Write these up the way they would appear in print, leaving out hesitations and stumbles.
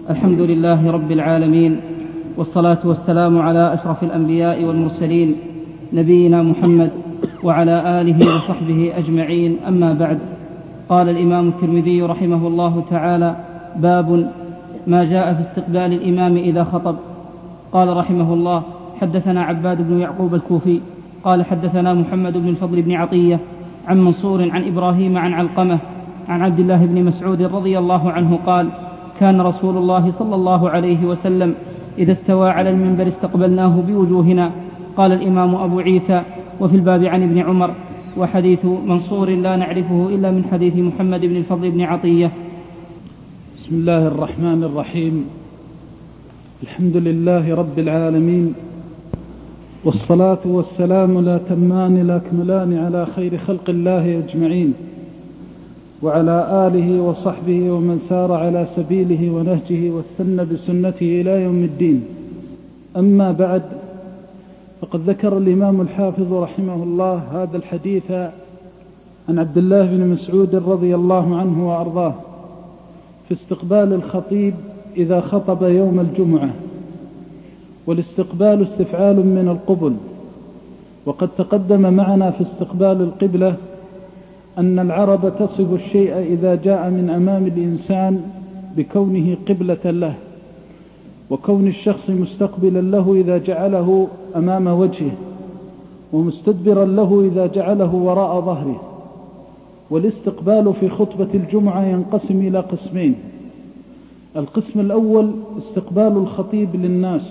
الحمد لله رب العالمين، والصلاة والسلام على أشرف الأنبياء والمرسلين نبينا محمد وعلى آله وصحبه أجمعين. أما بعد، قال الإمام الترمذي رحمه الله تعالى: باب ما جاء في استقبال الإمام إذا خطب. قال رحمه الله: حدثنا عباد بن يعقوب الكوفي قال حدثنا محمد بن الفضل بن عطية عن منصور عن إبراهيم عن علقمة عن عبد الله بن مسعود رضي الله عنه قال: كان رسول الله صلى الله عليه وسلم إذا استوى على المنبر استقبلناه بوجوهنا. قال الإمام أبو عيسى: وفي الباب عن ابن عمر. وحديث منصور لا نعرفه إلا من حديث محمد بن الفضل بن عطية. بسم الله الرحمن الرحيم. الحمد لله رب العالمين، والصلاة والسلام لا تمان لا كملان على خير خلق الله أجمعين، وعلى آله وصحبه ومن سار على سبيله ونهجه واستنى بسنته إلى يوم الدين. أما بعد، فقد ذكر الإمام الحافظ رحمه الله هذا الحديث عن عبد الله بن مسعود رضي الله عنه وأرضاه في استقبال الخطيب إذا خطب يوم الجمعة. والاستقبال استفعال من القبل، وقد تقدم معنا في استقبال القبلة أن العرب تصف الشيء إذا جاء من أمام الإنسان بكونه قبلة له، وكون الشخص مستقبلا له إذا جعله أمام وجهه، ومستدبرا له إذا جعله وراء ظهره. والاستقبال في خطبة الجمعة ينقسم إلى قسمين: القسم الأول استقبال الخطيب للناس،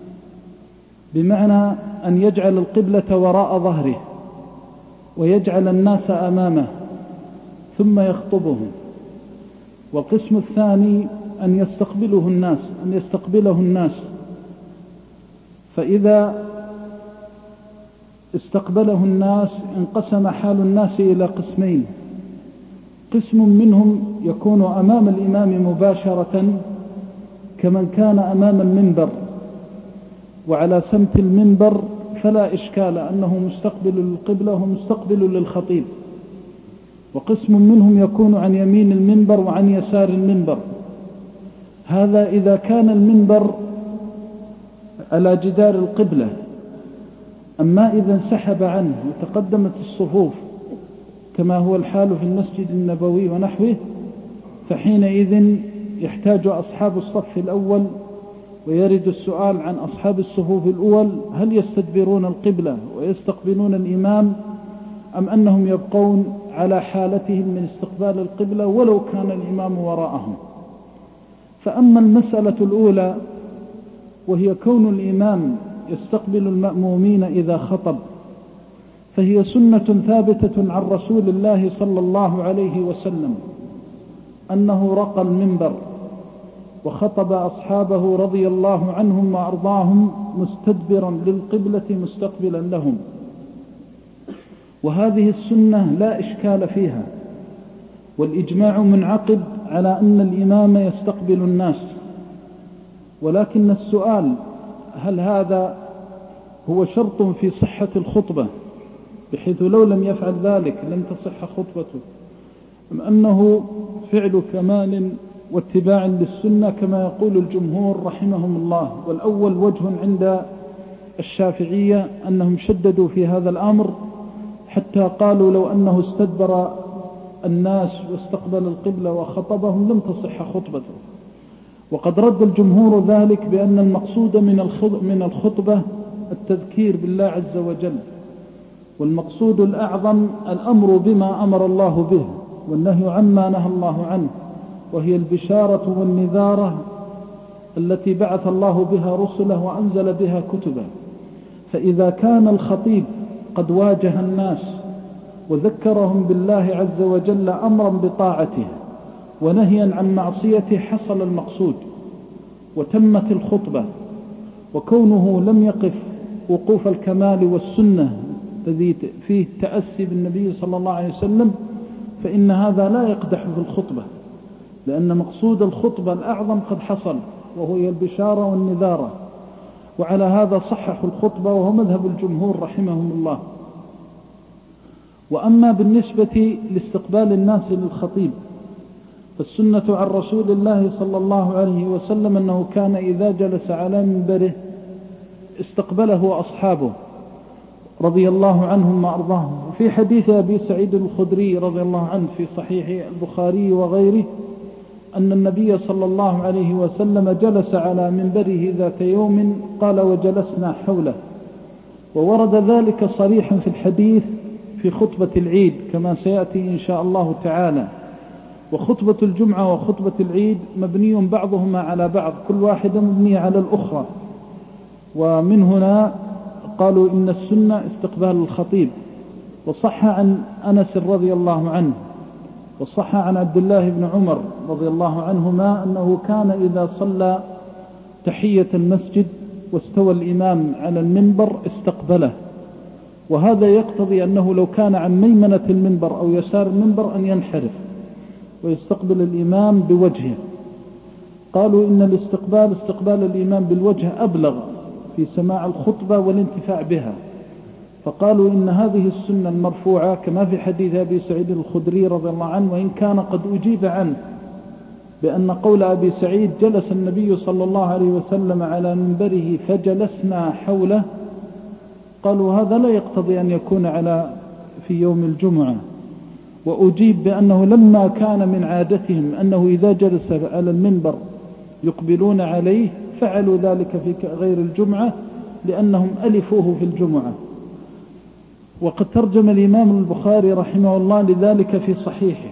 بمعنى أن يجعل القبلة وراء ظهره ويجعل الناس أمامه ثم يخطبهم. والقسم الثاني أن يستقبله الناس، فإذا استقبله الناس انقسم حال الناس إلى قسمين: قسم منهم يكون أمام الإمام مباشرة كمن كان أمام المنبر وعلى سمت المنبر، فلا إشكال أنه مستقبل للقبلة ومستقبل للخطيب. وقسم منهم يكون عن يمين المنبر وعن يسار المنبر، هذا إذا كان المنبر على جدار القبلة. أما إذا انسحب عنه وتقدمت الصفوف كما هو الحال في المسجد النبوي ونحوه، فحينئذ يحتاج أصحاب الصف الأول ويرد السؤال عن أصحاب الصفوف الأول: هل يستدبرون القبلة ويستقبلون الإمام، أم أنهم يبقون على حالتهم من استقبال القبلة ولو كان الإمام وراءهم؟ فأما المسألة الأولى وهي كون الإمام يستقبل المأمومين إذا خطب، فهي سنة ثابتة عن رسول الله صلى الله عليه وسلم أنه رقى المنبر وخطب أصحابه رضي الله عنهم وأرضاهم مستدبرا للقبلة مستقبلا لهم. وهذه السنة لا إشكال فيها، والإجماع منعقد على أن الإمام يستقبل الناس. ولكن السؤال: هل هذا هو شرط في صحة الخطبة بحيث لو لم يفعل ذلك لم تصح خطبته، أم أنه فعل كمال واتباع للسنة كما يقول الجمهور رحمهم الله؟ والأول وجه عند الشافعية أنهم شددوا في هذا الأمر حتى قالوا لو أنه استدبر الناس واستقبل القبلة وخطبهم لم تصح خطبته. وقد رد الجمهور ذلك بأن المقصود من الخطبة التذكير بالله عز وجل، والمقصود الأعظم الأمر بما أمر الله به والنهي عما نهى الله عنه، وهي البشارة والنذارة التي بعث الله بها رسله وأنزل بها كتبه. فإذا كان الخطيب قد واجه الناس وذكرهم بالله عز وجل أمرا بطاعته ونهيا عن معصيته، حصل المقصود وتمت الخطبة. وكونه لم يقف وقوف الكمال والسنة الذي فيه تأسي بالنبي صلى الله عليه وسلم، فإن هذا لا يقدح في الخطبة، لأن مقصود الخطبة الأعظم قد حصل وهو البشارة والنذارة. وعلى هذا صححوا الخطبة، وهو مذهب الجمهور رحمهم الله. وأما بالنسبة لاستقبال الناس للخطيب، فالسنة عن رسول الله صلى الله عليه وسلم أنه كان إذا جلس على منبره استقبله أصحابه رضي الله عنهم وأرضاهم. وفي حديث أبي سعيد الخدري رضي الله عنه في صحيح البخاري وغيره أن النبي صلى الله عليه وسلم جلس على منبره ذات يوم قال وجلسنا حوله. وورد ذلك صريحا في الحديث في خطبة العيد كما سيأتي إن شاء الله تعالى. وخطبة الجمعة وخطبة العيد مبني بعضهما على بعض، كل واحدة مبنية على الأخرى. ومن هنا قالوا إن السنة استقبال الخطيب. وصح عن أنس رضي الله عنه وصح عن عبد الله بن عمر رضي الله عنهما أنه كان إذا صلى تحية المسجد واستوى الإمام على المنبر استقبله. وهذا يقتضي أنه لو كان عن ميمنة المنبر أو يسار المنبر أن ينحرف ويستقبل الإمام بوجهه. قالوا إن الاستقبال استقبال الإمام بالوجه أبلغ في سماع الخطبة والانتفاع بها، فقالوا إن هذه السنة المرفوعة كما في حديث أبي سعيد الخدري رضي الله عنه، وإن كان قد أجيب عنه بأن قول أبي سعيد جلس النبي صلى الله عليه وسلم على منبره فجلسنا حوله، قالوا هذا لا يقتضي أن يكون في يوم الجمعة. وأجيب بأنه لما كان من عادتهم أنه إذا جلس على المنبر يقبلون عليه فعلوا ذلك في غير الجمعة لأنهم ألفوه في الجمعة. وقد ترجم الإمام البخاري رحمه الله لذلك في صحيحه،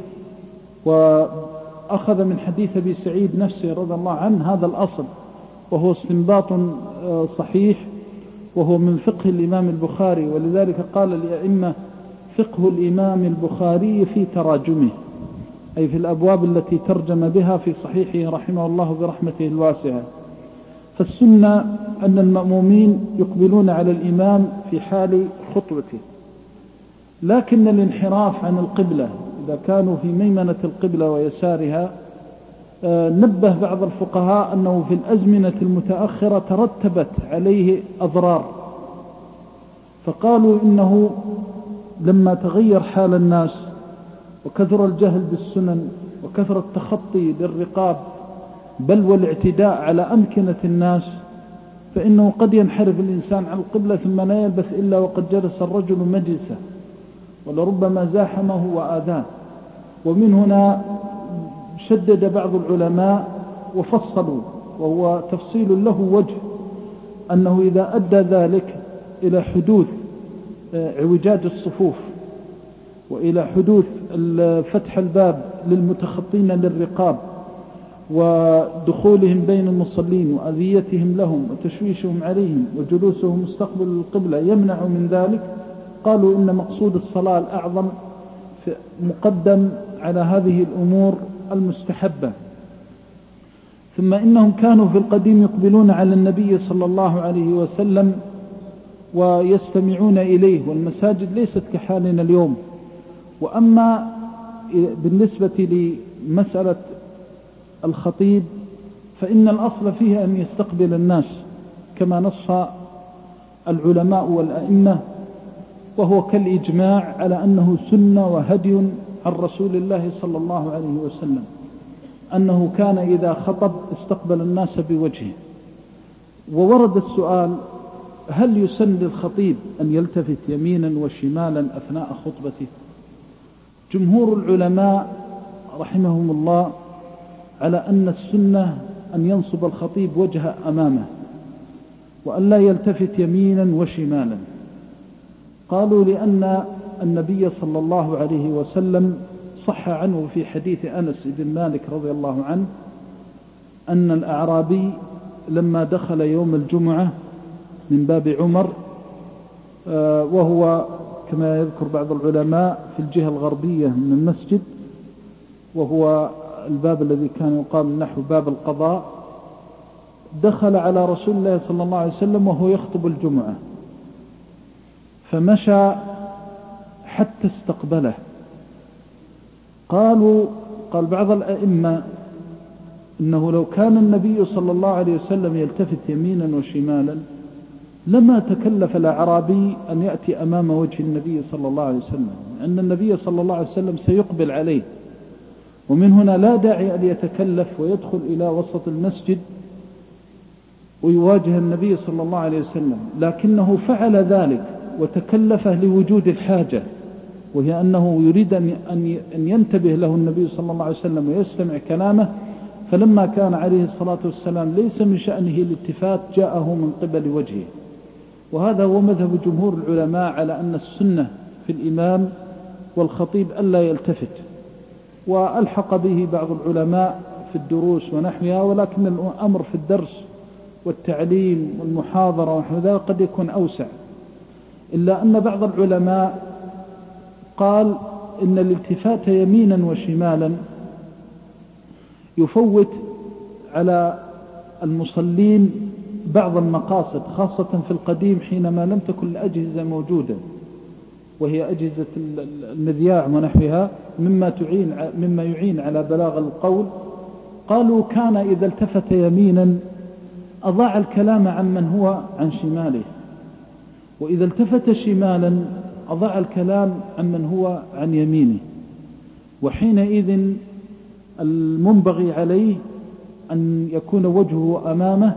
وأخذ من حديث أبي سعيد نفسه رضي الله عنه هذا الأصل، وهو استنباط صحيح وهو من فقه الإمام البخاري. ولذلك قال الأئمة فقه الإمام البخاري في تراجمه، أي في الأبواب التي ترجم بها في صحيحه رحمه الله برحمته الواسعة. فالسنة أن المأمومين يقبلون على الإمام في حال خطبته، لكن الانحراف عن القبلة إذا كانوا في ميمنة القبلة ويسارها نبه بعض الفقهاء أنه في الأزمنة المتأخرة ترتبت عليه أضرار، فقالوا إنه لما تغير حال الناس وكثر الجهل بالسنن وكثر التخطي بالرقاب بل والاعتداء على أمكنة الناس، فإنه قد ينحرف الإنسان عن القبلة ثم لا يلبث إلا وقد جلس الرجل مجلسه ولربما زاحمه وآذاه. ومن هنا شدد بعض العلماء وفصلوا، وهو تفصيل له وجه، أنه إذا أدى ذلك إلى حدوث اعوجاج الصفوف وإلى حدوث فتح الباب للمتخطين للرقاب ودخولهم بين المصلين وأذيتهم لهم وتشويشهم عليهم وجلوسهم مستقبل القبلة يمنع من ذلك، قالوا إن مقصود الصلاة الأعظم مقدم على هذه الأمور المستحبة. ثم إنهم كانوا في القديم يقبلون على النبي صلى الله عليه وسلم ويستمعون إليه، والمساجد ليست كحالنا اليوم. وأما بالنسبة لمسألة الخطيب فإن الأصل فيه أن يستقبل الناس كما نص العلماء والأئمة، وهو كالإجماع على أنه سنة وهدي عن رسول الله صلى الله عليه وسلم أنه كان إذا خطب استقبل الناس بوجهه. وورد السؤال هل يسن للخطيب أن يلتفت يمينا وشمالا أثناء خطبته؟ جمهور العلماء رحمهم الله على أن السنة أن ينصب الخطيب وجه أمامه وأن لا يلتفت يمينا وشمالا. قالوا لأن النبي صلى الله عليه وسلم صح عنه في حديث أنس بن مالك رضي الله عنه أن الأعرابي لما دخل يوم الجمعة من باب عمر وهو كما يذكر بعض العلماء في الجهة الغربية من المسجد، وهو الباب الذي كان يقال نحو باب القضاء، دخل على رسول الله صلى الله عليه وسلم وهو يخطب الجمعة فمشى حتى استقبله. قال بعض الأئمة إنه لو كان النبي صلى الله عليه وسلم يلتفت يمينا وشمالا لما تكلف الأعرابي أن يأتي أمام وجه النبي صلى الله عليه وسلم، أن النبي صلى الله عليه وسلم سيقبل عليه ومن هنا لا داعي أن يتكلف ويدخل إلى وسط المسجد ويواجه النبي صلى الله عليه وسلم، لكنه فعل ذلك وتكلفه لوجود الحاجة، وهي أنه يريد أن ينتبه له النبي صلى الله عليه وسلم ويستمع كلامه. فلما كان عليه الصلاة والسلام ليس من شأنه الالتفات جاءه من قبل وجهه. وهذا هو مذهب جمهور العلماء على أن السنة في الإمام والخطيب ألا يلتفت، وألحق به بعض العلماء في الدروس ونحوها، ولكن الأمر في الدرس والتعليم والمحاضرة ونحو ذلك قد يكون أوسع. إلا أن بعض العلماء قال إن الالتفات يمينا وشمالا يفوت على المصلين بعض المقاصد، خاصة في القديم حينما لم تكن الأجهزة موجودة، وهي أجهزة المذياع ونحوها مما يعين على بلاغ القول. قالوا كان إذا التفت يمينا أضاع الكلام عن من هو عن شماله، وإذا التفت شمالا أضاع الكلام عن من هو عن يمينه، وحينئذ المنبغي عليه أن يكون وجهه أمامه.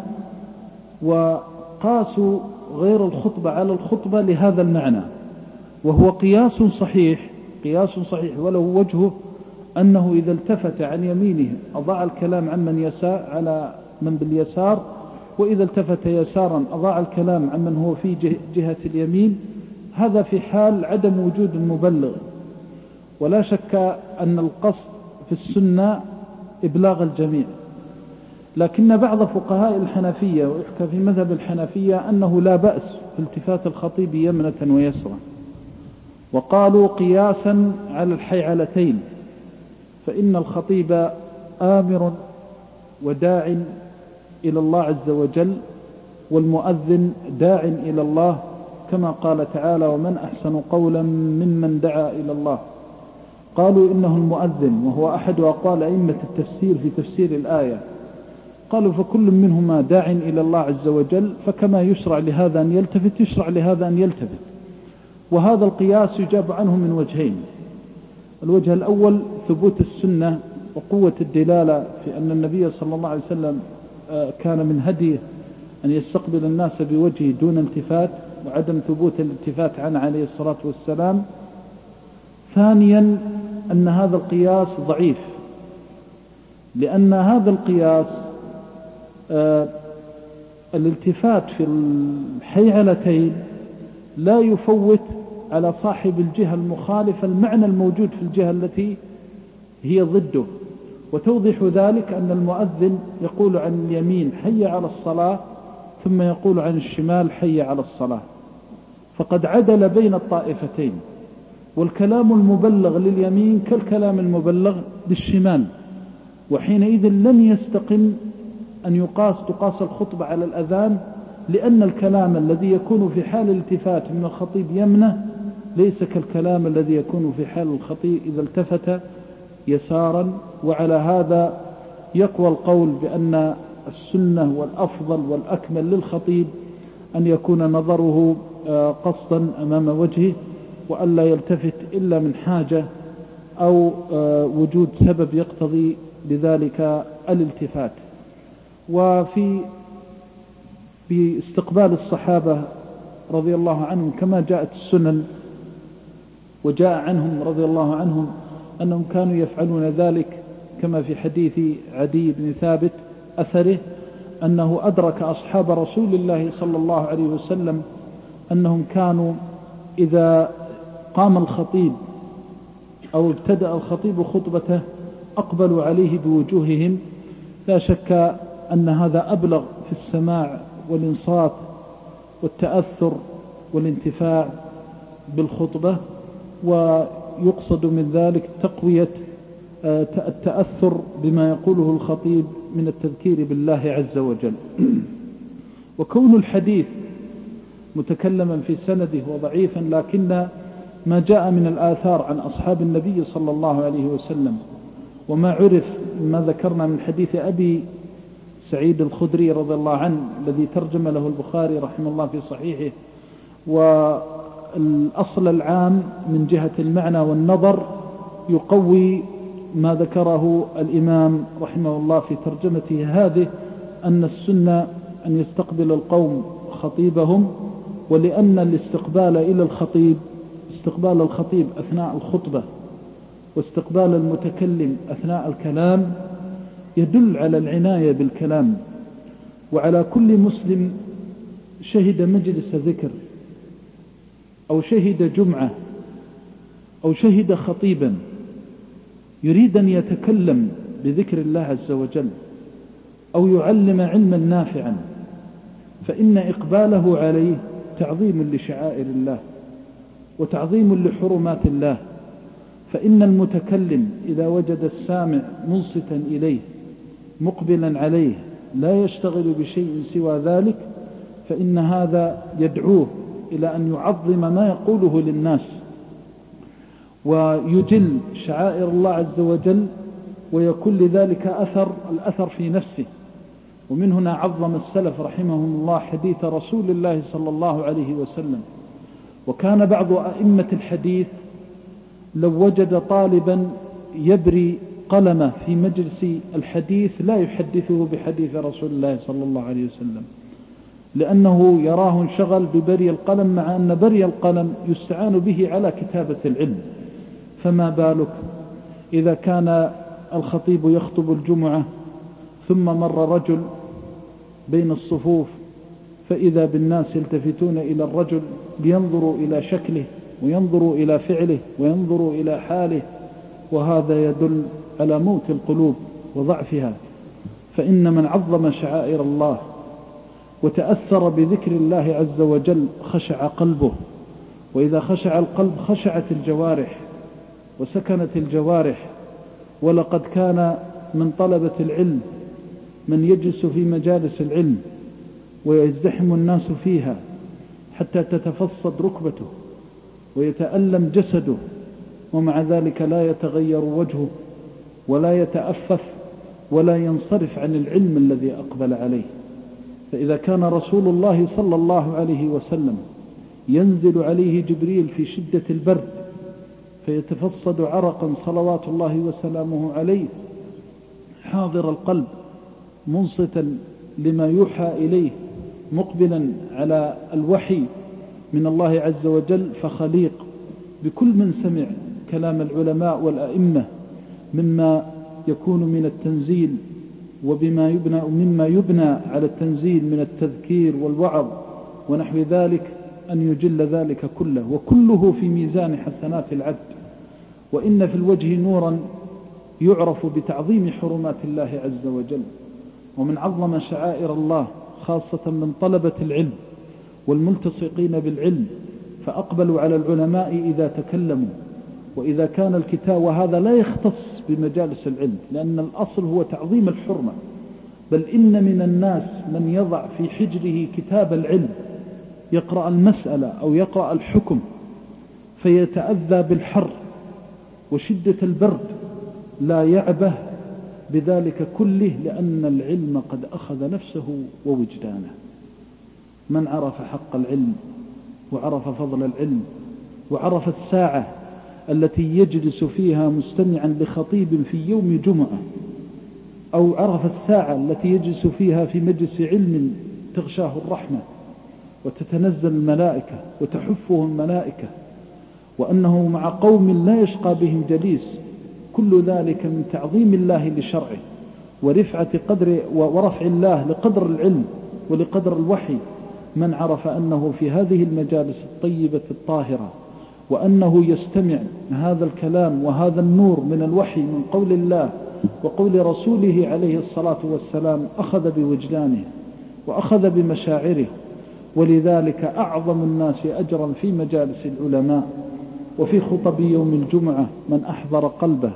وقاسوا غير الخطبة على الخطبة لهذا المعنى، وهو قياس صحيح ولو وجهه أنه إذا التفت عن يمينه أضاع الكلام عن من يسار على من باليسار، وإذا التفت يسارا أضاع الكلام عن من هو في جهة اليمين. هذا في حال عدم وجود المبلغ. ولا شك أن القصد في السنة إبلاغ الجميع، لكن بعض فقهاء الحنفية ويحكى في مذهب الحنفية أنه لا بأس في التفات الخطيب يمنة ويسرا، وقالوا قياسا على الحيعلتين، فإن الخطيب آمر وداع إلى الله عز وجل، والمؤذن داع إلى الله، كما قال تعالى: ومن أحسن قولا ممن دعا إلى الله. قالوا إنه المؤذن، وهو أحد أقوال أئمة التفسير في تفسير الآية. قالوا فكل منهما داع إلى الله عز وجل، فكما يشرع لهذا أن يلتفت يشرع لهذا أن يلتفت. وهذا القياس يجاب عنه من وجهين: الوجه الأول ثبوت السنة وقوة الدلالة في أن النبي صلى الله عليه وسلم كان من هديه أن يستقبل الناس بوجهه دون التفات، وعدم ثبوت الالتفات عنه عليه الصلاة والسلام. ثانيا أن هذا القياس ضعيف، لأن هذا القياس الالتفات في الحيعلتين لا يفوت على صاحب الجهة المخالفة المعنى الموجود في الجهة التي هي ضده. وتوضح ذلك أن المؤذن يقول عن اليمين حي على الصلاة، ثم يقول عن الشمال حي على الصلاة، فقد عدل بين الطائفتين. والكلام المبلغ لليمين كالكلام المبلغ للشمال، وحينئذ لن يستقم أن تقاس الخطبة على الأذان، لأن الكلام الذي يكون في حال الالتفات من الخطيب يمنه ليس كالكلام الذي يكون في حال الخطيب إذا التفت يسارا. وعلى هذا يقوى القول بأن السنة والأفضل والأكمل للخطيب أن يكون نظره قصدا أمام وجهه، وألا يلتفت إلا من حاجة أو وجود سبب يقتضي لذلك الالتفات. وفي باستقبال الصحابة رضي الله عنهم كما جاءت السنن وجاء عنهم رضي الله عنهم أنهم كانوا يفعلون ذلك، كما في حديث عدي بن ثابت أثره أنه أدرك أصحاب رسول الله صلى الله عليه وسلم أنهم كانوا إذا قام الخطيب أو ابتدأ الخطيب خطبته أقبلوا عليه بوجوههم. لا شك أن هذا أبلغ في السماع والإنصات والتأثر والانتفاع بالخطبة، ويقصد من ذلك تقوية التأثر بما يقوله الخطيب من التذكير بالله عز وجل. وكون الحديث متكلما في سنده وضعيفا، لكن ما جاء من الآثار عن أصحاب النبي صلى الله عليه وسلم وما عرف ما ذكرنا من حديث أبي سعيد الخدري رضي الله عنه الذي ترجم له البخاري رحمه الله في صحيحه، والأصل العام من جهة المعنى والنظر يقوي ما ذكره الإمام رحمه الله في ترجمته هذه، أن السنة أن يستقبل القوم خطيبهم، ولأن الاستقبال إلى الخطيب، استقبال الخطيب أثناء الخطبة واستقبال المتكلم أثناء الكلام يدل على العناية بالكلام. وعلى كل مسلم شهد مجلس ذكر أو شهد جمعة أو شهد خطيبا يريد أن يتكلم بذكر الله عز وجل أو يعلم علما نافعا، فإن إقباله عليه تعظيم لشعائر الله وتعظيم لحرمات الله. فإن المتكلم إذا وجد السامع منصتا إليه مقبلا عليه لا يشتغل بشيء سوى ذلك، فإن هذا يدعوه إلى أن يعظم ما يقوله للناس ويجل شعائر الله عز وجل، ويكون لذلك الأثر في نفسه. ومن هنا عظم السلف رحمهم الله حديث رسول الله صلى الله عليه وسلم. وكان بعض أئمة الحديث لو وجد طالبا يبري قلمه في مجلس الحديث لا يحدثه بحديث رسول الله صلى الله عليه وسلم، لأنه يراه انشغل ببري القلم، مع أن بري القلم يستعان به على كتابة العلم. فما بالك إذا كان الخطيب يخطب الجمعة ثم مر رجل بين الصفوف فإذا بالناس يلتفتون إلى الرجل لينظروا إلى شكله وينظروا إلى فعله وينظروا إلى حاله، وهذا يدل على موت القلوب وضعفها. فإن من عظم شعائر الله وتأثر بذكر الله عز وجل خشع قلبه، وإذا خشع القلب خشعت الجوارح وسكنت الجوارح. ولقد كان من طلبة العلم من يجلس في مجالس العلم ويزدحم الناس فيها حتى تتفصد ركبته ويتألم جسده، ومع ذلك لا يتغير وجهه ولا يتأفف ولا ينصرف عن العلم الذي أقبل عليه. فإذا كان رسول الله صلى الله عليه وسلم ينزل عليه جبريل في شدة البرد فيتفصد عرقا صلوات الله وسلامه عليه، حاضر القلب منصتا لما يوحى إليه مقبلا على الوحي من الله عز وجل، فخليق بكل من سمع كلام العلماء والأئمة مما يكون من التنزيل مما يبنى على التنزيل من التذكير والوعظ ونحو ذلك، أن يجل ذلك كله، وكله في ميزان حسنات العبد. وإن في الوجه نورا يعرف بتعظيم حرمات الله عز وجل. ومن عظم شعائر الله خاصة من طلبة العلم والملتصقين بالعلم فأقبلوا على العلماء إذا تكلموا، وإذا كان الكتاب، وهذا لا يختص بمجالس العلم لأن الأصل هو تعظيم الحرمة، بل إن من الناس من يضع في حجره كتاب العلم يقرأ المسألة أو يقرأ الحكم فيتأذى بالحر وشدة البرد، لا يعبه بذلك كله لأن العلم قد أخذ نفسه ووجدانه. من عرف حق العلم وعرف فضل العلم وعرف الساعة التي يجلس فيها مستمعا لخطيب في يوم جمعة، أو عرف الساعة التي يجلس فيها في مجلس علم تغشاه الرحمة وتتنزل الملائكة وتحفه الملائكة، وأنه مع قوم لا يشقى بهم جليس، كل ذلك من تعظيم الله لشرعه ورفعة قدر ورفع الله لقدر العلم ولقدر الوحي. من عرف أنه في هذه المجالس الطيبة الطاهرة وأنه يستمع هذا الكلام وهذا النور من الوحي من قول الله وقول رسوله عليه الصلاة والسلام أخذ بوجدانه وأخذ بمشاعره. ولذلك أعظم الناس أجرا في مجالس العلماء وفي خطب يوم الجمعة من أحضر قلبه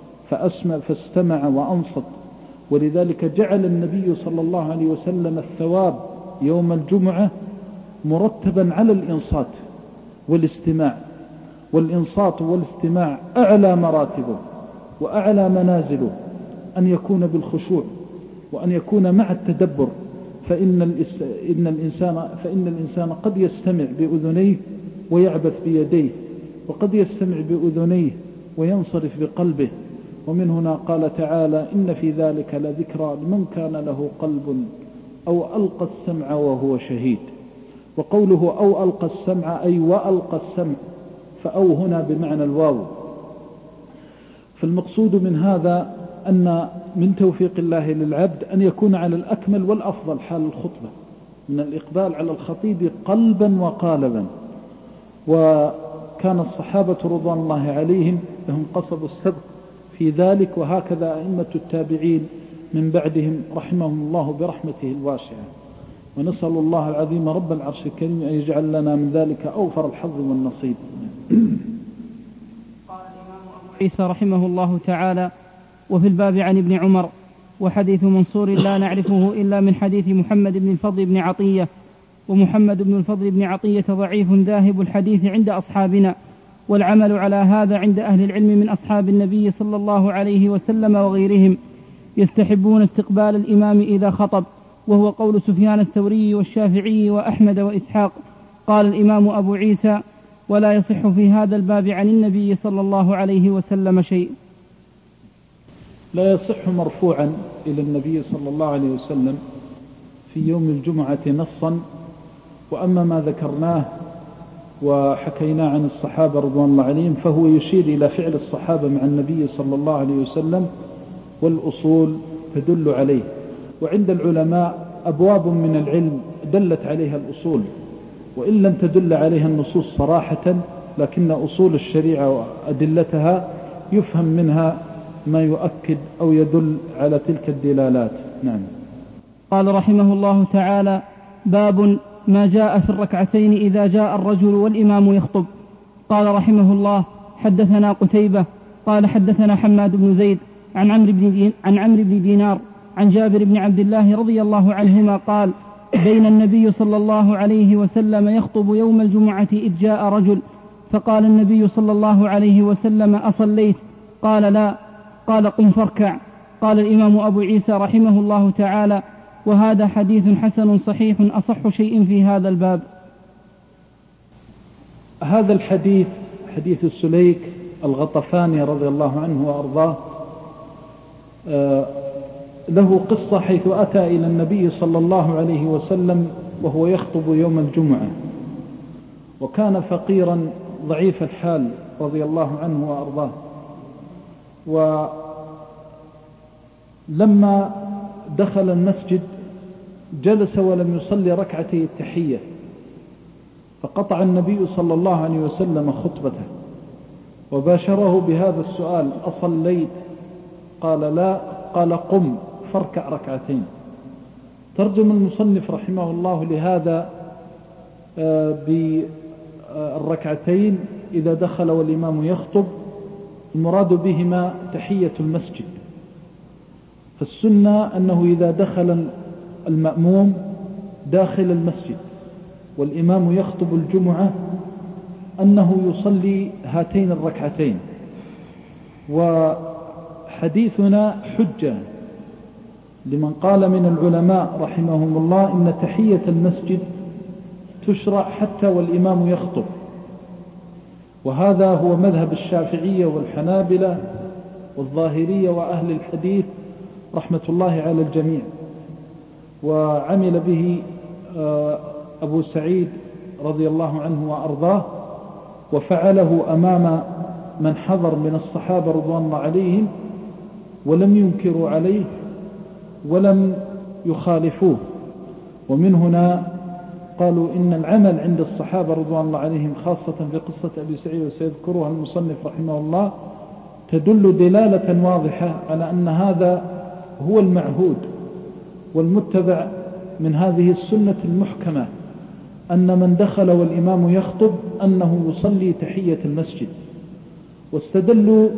فاستمع وأنصت. ولذلك جعل النبي صلى الله عليه وسلم الثواب يوم الجمعة مرتبا على الإنصات والاستماع، والإنصات والاستماع أعلى مراتبه وأعلى منازله أن يكون بالخشوع وأن يكون مع التدبر. فإن الإنسان قد يستمع بأذنيه ويعبث بيديه، وقد يستمع بأذنيه وينصرف بقلبه، ومن هنا قال تعالى إن في ذلك لذكرى لمن كان له قلب أو ألقى السمع وهو شهيد. وقوله أو ألقى السمع أي وألقى السمع، فأو هنا بمعنى الواو. فالمقصود من هذا أن من توفيق الله للعبد أن يكون على الأكمل والأفضل حال الخطبة من الإقبال على الخطيب قلبا وقالبا. وكان الصحابة رضوان الله عليهم لهم قصب السبق في ذلك، وهكذا أئمة التابعين من بعدهم رحمهم الله برحمته الواسعة. ونسأل الله العظيم رب العرش الكريم أن يجعل لنا من ذلك أوفر الحظ والنصيب. قال الإمام أبو عيسى رحمه الله تعالى: وفي الباب عن ابن عمر. وحديث منصور لا نعرفه إلا من حديث محمد بن الفضل بن عطية، ومحمد بن الفضل بن عطية ضعيف ذاهب الحديث عند أصحابنا، والعمل على هذا عند أهل العلم من أصحاب النبي صلى الله عليه وسلم وغيرهم، يستحبون استقبال الإمام إذا خطب، وهو قول سفيان الثوري والشافعي وأحمد وإسحاق. قال الإمام أبو عيسى: ولا يصح في هذا الباب عن النبي صلى الله عليه وسلم شيء. لا يصح مرفوعا إلى النبي صلى الله عليه وسلم في يوم الجمعة نصا. وأما ما ذكرناه وحكيناه عن الصحابة رضوان الله عليهم فهو يشير إلى فعل الصحابة مع النبي صلى الله عليه وسلم، والأصول تدل عليه. وعند العلماء أبواب من العلم دلت عليها الأصول، وإن لم تدل عليها النصوص صراحة، لكن أصول الشريعة وأدلتها يفهم منها ما يؤكد أو يدل على تلك الدلالات. نعم. قال رحمه الله تعالى: باب ما جاء في الركعتين إذا جاء الرجل والإمام يخطب. قال رحمه الله: حدثنا قتيبة قال حدثنا حماد بن زيد عن عمرو بن دينار عن جابر بن عبد الله رضي الله عنهما قال: بين النبي صلى الله عليه وسلم يخطب يوم الجمعة إذ جاء رجل، فقال النبي صلى الله عليه وسلم: أصليت؟ قال: لا. قال: قم فاركع. قال الإمام أبو عيسى رحمه الله تعالى: وهذا حديث حسن صحيح أصح شيء في هذا الباب. هذا الحديث حديث السليك الغطفاني رضي الله عنه وأرضاه له قصة، حيث أتى إلى النبي صلى الله عليه وسلم وهو يخطب يوم الجمعة، وكان فقيرا ضعيف الحال رضي الله عنه وأرضاه. ولما دخل المسجد جلس ولم يصلي ركعتي التحية، فقطع النبي صلى الله عليه وسلم خطبته وباشره بهذا السؤال: أصليت؟ قال: لا. قال: قم فاركع ركعتين. ترجم المصنف رحمه الله لهذا بالركعتين إذا دخل والإمام يخطب، المراد بهما تحية المسجد. فالسنة أنه إذا دخل المأموم داخل المسجد والإمام يخطب الجمعة أنه يصلي هاتين الركعتين. وحديثنا حجة لمن قال من العلماء رحمهم الله إن تحية المسجد تشرع حتى والإمام يخطب، وهذا هو مذهب الشافعية والحنابلة والظاهرية وأهل الحديث رحمة الله على الجميع. وعمل به أبو سعيد رضي الله عنه وأرضاه، وفعله أمام من حضر من الصحابة رضوان الله عليهم، ولم ينكروا عليه ولم يخالفوه. ومن هنا قالوا إن العمل عند الصحابة رضوان الله عليهم خاصة في قصة أبي سعيد وسيذكرها المصنف رحمه الله تدل دلالة واضحة على أن هذا هو المعهود والمتبع من هذه السنة المحكمة، أن من دخل والإمام يخطب أنه يصلي تحية المسجد. واستدلوا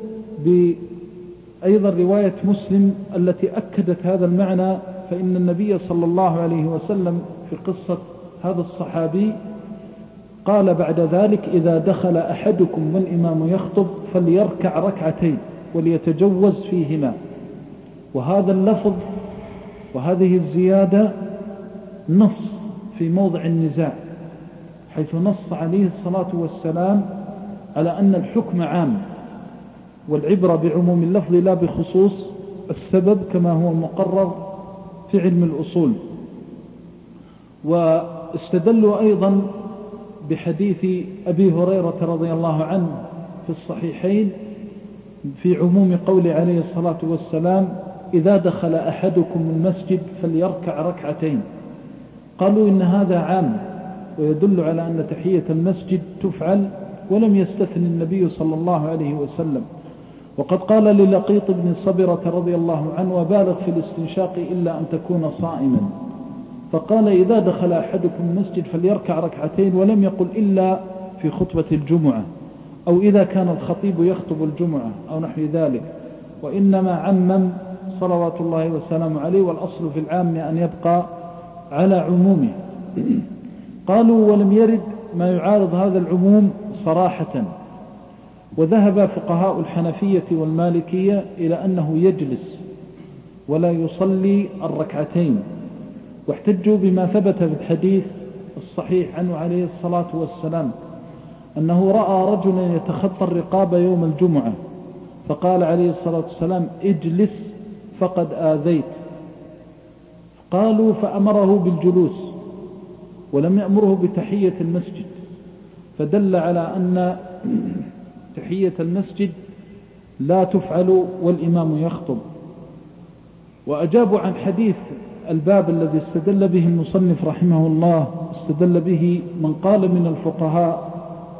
بأيضا رواية مسلم التي أكدت هذا المعنى، فإن النبي صلى الله عليه وسلم في قصة هذا الصحابي قال بعد ذلك: إذا دخل أحدكم والإمام يخطب فليركع ركعتين وليتجوز فيهما. وهذا اللفظ وهذه الزيادة نص في موضع النزاع، حيث نص عليه الصلاة والسلام على أن الحكم عام، والعبرة بعموم اللفظ لا بخصوص السبب كما هو المقرر في علم الأصول. واستدلوا أيضا بحديث أبي هريرة رضي الله عنه في الصحيحين في عموم قول عليه الصلاة والسلام: إذا دخل أحدكم المسجد فليركع ركعتين. قالوا إن هذا عام ويدل على أن تحية المسجد تفعل، ولم يستثن النبي صلى الله عليه وسلم. وقد قال للقيط بن صبرة رضي الله عنه: وبالغ في الاستنشاق إلا أن تكون صائما. فقال: إذا دخل أحدكم المسجد فليركع ركعتين، ولم يقل إلا في خطبة الجمعة أو إذا كان الخطيب يخطب الجمعة أو نحو ذلك، وإنما عمم صلوات الله وسلامه عليه، والأصل في العام أن يبقى على عمومه. قالوا: ولم يرد ما يعارض هذا العموم صراحة. وذهب فقهاء الحنفية والمالكية إلى أنه يجلس ولا يصلي الركعتين، واحتجوا بما ثبت في الحديث الصحيح عنه عليه الصلاة والسلام أنه رأى رجلا يتخطى الرقاب يوم الجمعة، فقال عليه الصلاة والسلام: اجلس فقد آذيت. قالوا: فأمره بالجلوس ولم يأمره بتحية المسجد، فدل على أن تحية المسجد لا تفعل والإمام يخطب. وأجابوا عن حديث الباب الذي استدل به المصنف رحمه الله، استدل به من قال من الفقهاء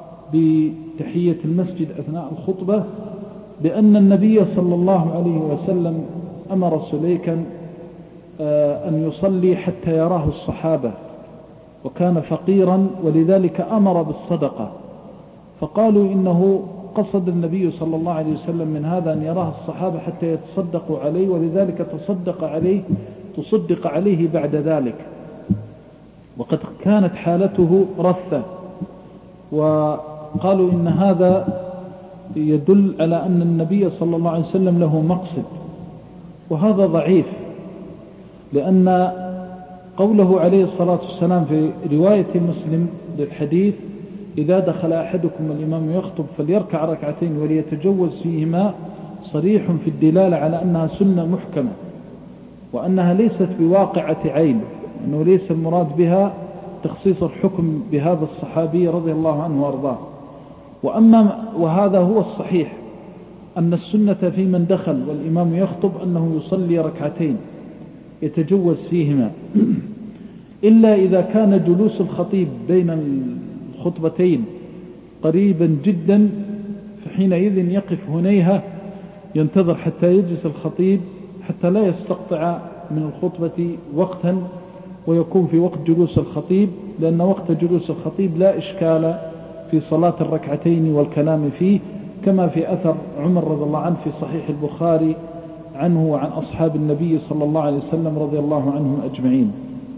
بتحية المسجد أثناء الخطبة، بأن النبي صلى الله عليه وسلم أمر سليكا أن يصلي حتى يراه الصحابة، وكان فقيرا ولذلك أمر بالصدقة. فقالوا إنه قصد النبي صلى الله عليه وسلم من هذا أن يراه الصحابة حتى يتصدقوا عليه، ولذلك تصدق عليه بعد ذلك، وقد كانت حالته رثة. وقالوا إن هذا يدل على أن النبي صلى الله عليه وسلم له مقصد، وهذا ضعيف، لأن قوله عليه الصلاة والسلام في رواية مسلم للحديث: إذا دخل أحدكم الإمام يخطب فليركع ركعتين وليتجوز فيهما، صريح في الدلالة على أنها سنة محكمة، وأنها ليست بواقعة عين، أنه ليس المراد بها تخصيص الحكم بهذا الصحابي رضي الله عنه وارضاه. وهذا هو الصحيح، أن السنة في من دخل والإمام يخطب أنه يصلي ركعتين يتجوز فيهما، إلا إذا كان جلوس الخطيب بين الخطبتين قريبا جدا، فحينئذ يقف هنيهة ينتظر حتى يجلس الخطيب حتى لا يستقطع من الخطبة وقتا ويكون في وقت جلوس الخطيب، لأن وقت جلوس الخطيب لا إشكال في صلاة الركعتين والكلام فيه، كما في أثر عمر رضي الله عنه في صحيح البخاري عنه وعن أصحاب النبي صلى الله عليه وسلم رضي الله عنهم أجمعين.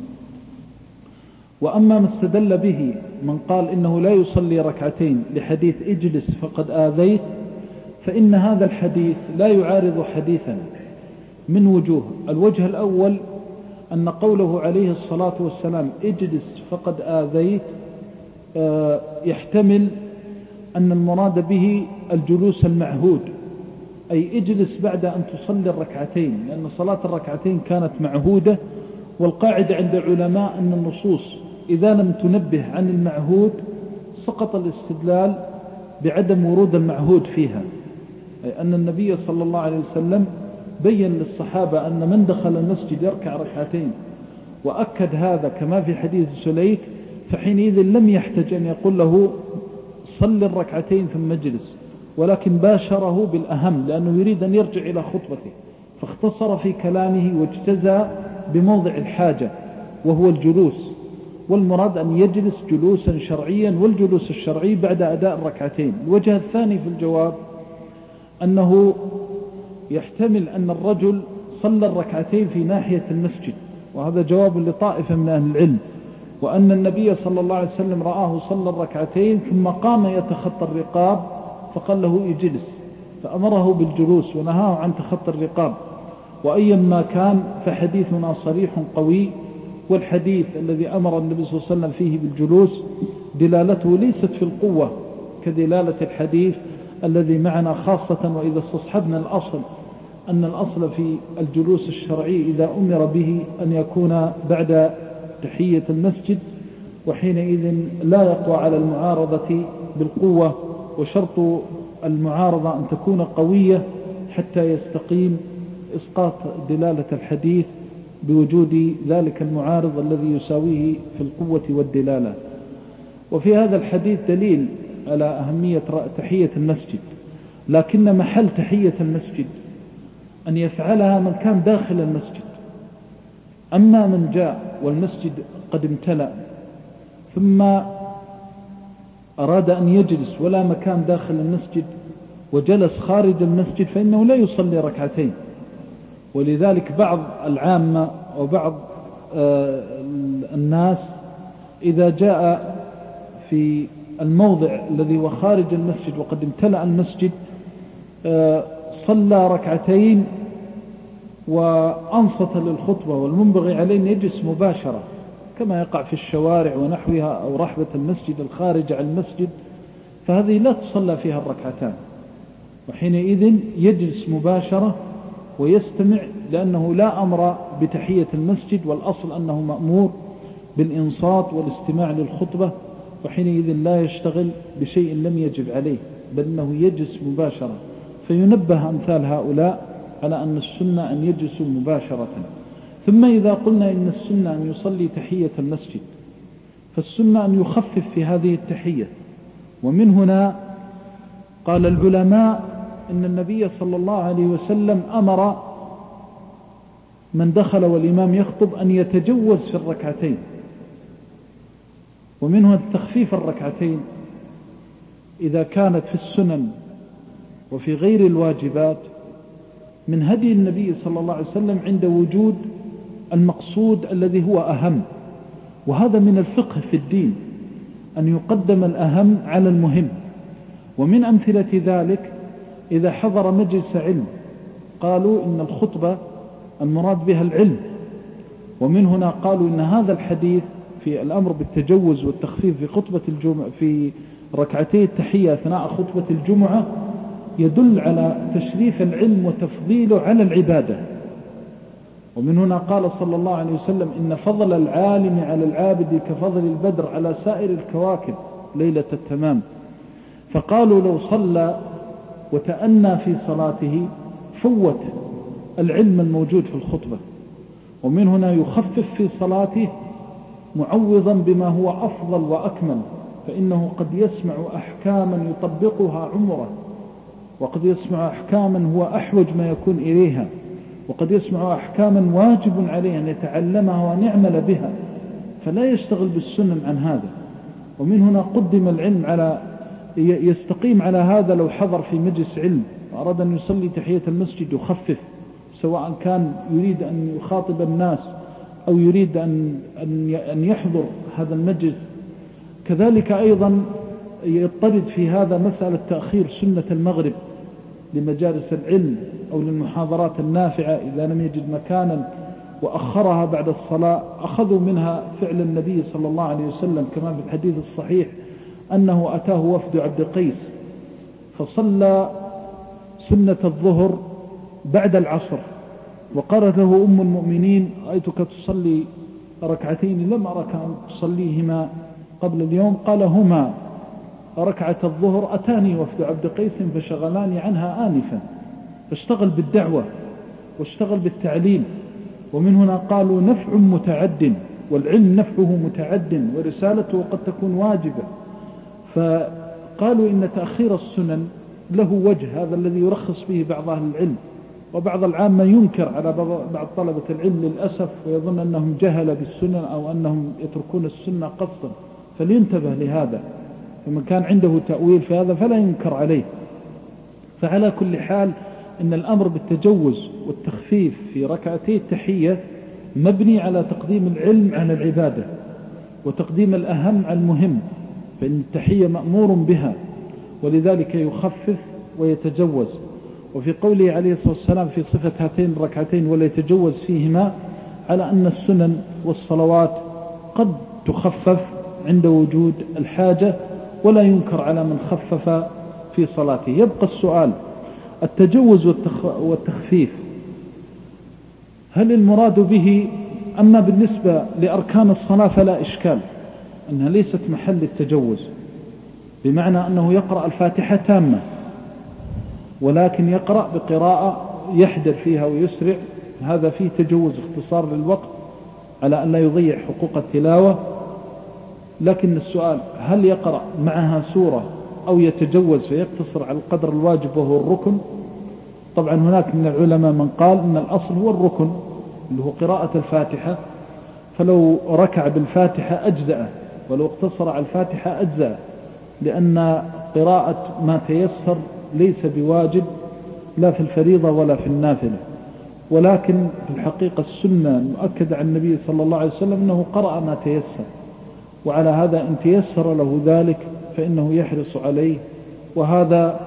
وأما ما استدل به من قال إنه لا يصلي ركعتين لحديث اجلس فقد آذيت، فإن هذا الحديث لا يعارض حديثا من وجوه. الوجه الأول أن قوله عليه الصلاة والسلام اجلس فقد آذيت يحتمل أن المراد به الجلوس المعهود، أي اجلس بعد أن تصلي الركعتين، لأن صلاة الركعتين كانت معهودة. والقاعدة عند العلماء أن النصوص إذا لم تنبه عن المعهود سقط الاستدلال بعدم ورود المعهود فيها، أي أن النبي صلى الله عليه وسلم بين للصحابة أن من دخل المسجد يركع ركعتين وأكد هذا كما في حديث سليك، فحينئذ لم يحتج أن يقول له صل الركعتين ثم اجلس، ولكن باشره بالأهم لأنه يريد أن يرجع إلى خطبته، فاختصر في كلامه واجتزى بموضع الحاجة وهو الجلوس، والمراد أن يجلس جلوسا شرعيا، والجلوس الشرعي بعد أداء الركعتين. الوجه الثاني في الجواب أنه يحتمل أن الرجل صلى الركعتين في ناحية المسجد، وهذا جواب لطائفة من أهل العلم، وأن النبي صلى الله عليه وسلم رآه صلى الركعتين ثم قام يتخطى الرقاب فقال له اجلس، فأمره بالجلوس ونهاه عن تخطى الرقاب. وأيا ما كان فحديثنا صريح قوي، والحديث الذي أمر النبي صلى الله عليه وسلم فيه بالجلوس دلالته ليست في القوة كدلالة الحديث الذي معنا، خاصة وإذا استصحبنا الأصل أن الأصل في الجلوس الشرعي إذا أمر به أن يكون بعد تحية المسجد، وحينئذ لا يقوى على المعارضة بالقوة، وشرط المعارضة أن تكون قوية حتى يستقيم إسقاط دلالة الحديث بوجود ذلك المعارض الذي يساويه في القوة والدلالة. وفي هذا الحديث دليل على أهمية تحية المسجد، لكن محل تحية المسجد أن يفعلها من كان داخل المسجد. أما من جاء والمسجد قد امتلأ ثم أراد أن يجلس ولا مكان داخل المسجد وجلس خارج المسجد فإنه لا يصلي ركعتين. ولذلك بعض العامة وبعض الناس إذا جاء في الموضع الذي هو خارج المسجد وقد امتلأ المسجد صلى ركعتين وأنصت للخطبة، والمنبغي عليه أن يجلس مباشرة كما يقع في الشوارع ونحوها أو رحبة المسجد الخارج عن المسجد، فهذه لا تصلى فيها الركعتان، وحينئذ يجلس مباشرة ويستمع، لأنه لا أمر بتحية المسجد، والأصل أنه مأمور بالإنصات والاستماع للخطبة، وحينئذ لا يشتغل بشيء لم يجب عليه، بل أنه يجلس مباشرة. فينبه أمثال هؤلاء على أن السنة أن يجلسوا مباشرة. ثم إذا قلنا إن السنة أن يصلي تحية المسجد، فالسنة أن يخفف في هذه التحية. ومن هنا قال العلماء إن النبي صلى الله عليه وسلم أمر من دخل والإمام يخطب أن يتجوز في الركعتين، ومنه التخفيف الركعتين إذا كانت في السنن وفي غير الواجبات من هدي النبي صلى الله عليه وسلم عند وجود المقصود الذي هو أهم. وهذا من الفقه في الدين أن يقدم الأهم على المهم. ومن أمثلة ذلك إذا حضر مجلس علم قالوا إن الخطبة المراد بها العلم، ومن هنا قالوا إن هذا الحديث في الأمر بالتجوز والتخفيف في خطبة الجمعة في ركعتي التحية أثناء خطبة الجمعة يدل على تشريف العلم وتفضيله على العبادة. ومن هنا قال صلى الله عليه وسلم إن فضل العالم على العابد كفضل البدر على سائر الكواكب ليلة التمام. فقالوا لو صلى وتأنى في صلاته فوت العلم الموجود في الخطبة. ومن هنا يخفف في صلاته معوضا بما هو أفضل وأكمل، فإنه قد يسمع أحكاما يطبقها عمره، وقد يسمع أحكاما هو أحوج ما يكون إليها، وقد يسمع أحكاما واجب عليه أن يتعلمها ونعمل بها، فلا يشتغل بالسنن عن هذا. ومن هنا قدم العلم على يستقيم على هذا. لو حضر في مجلس علم وأراد أن يصلي تحية المسجد يخفف، سواء كان يريد أن يخاطب الناس أو يريد أن يحضر هذا المجلس. كذلك أيضا يضطرد في هذا مسألة تأخير سنة المغرب لمجالس العلم أو للمحاضرات النافعة إذا لم يجد مكانا وأخرها بعد الصلاة. أخذوا منها فعل النبي صلى الله عليه وسلم كما في الحديث الصحيح أنه أتاه وفد عبد قيس فصلى سنة الظهر بعد العصر، وقالت له أم المؤمنين رأيتك تصلي ركعتين لم أرك أن تصليهما قبل اليوم. قال هما ركعة الظهر أتاني وفد عبد قيس فشغلاني عنها آنفا، فاشتغل بالدعوة واشتغل بالتعليم. ومن هنا قالوا نفع متعد، والعلم نفعه متعد ورسالته قد تكون واجبة، فقالوا إن تأخير السنن له وجه، هذا الذي يرخص به بعض أهل العلم. وبعض العامة ينكر على بعض طلبة العلم للأسف ويظن أنهم جهل بالسنن أو أنهم يتركون السنة قصدا، فلينتبه لهذا. فمن كان عنده تأويل في هذا فلا ينكر عليه. فعلى كل حال إن الأمر بالتجوز والتخفيف في ركعتي التحية مبني على تقديم العلم على العبادة وتقديم الأهم على المهم، فإن التحية مأمور بها، ولذلك يخفف ويتجوز. وفي قوله عليه الصلاة والسلام في صفة هاتين الركعتين ولا يتجوز فيهما على أن السنن والصلوات قد تخفف عند وجود الحاجة، ولا ينكر على من خفف في صلاته. يبقى السؤال: التجوز والتخفيف هل المراد به؟ أما بالنسبة لأركان الصلاة فلا إشكال، أنها ليست محل التجوز، بمعنى أنه يقرأ الفاتحة تامة ولكن يقرأ بقراءة يحدر فيها ويسرع، هذا فيه تجوز، اختصار للوقت على أن لا يضيع حقوق التلاوة. لكن السؤال: هل يقرأ معها سورة أو يتجوز فيقتصر على القدر الواجب وهو الركن؟ طبعا هناك من العلماء من قال أن الأصل هو الركن اللي هو قراءة الفاتحة، فلو ركع بالفاتحة أجزأه، ولو اقتصر على الفاتحة أجزأه، لأن قراءة ما تيسر ليس بواجب لا في الفريضة ولا في النافلة. ولكن في الحقيقة السنة المؤكدة عن النبي صلى الله عليه وسلم أنه قرأ ما تيسر، وعلى هذا إن تيسر له ذلك فإنه يحرص عليه، وهذا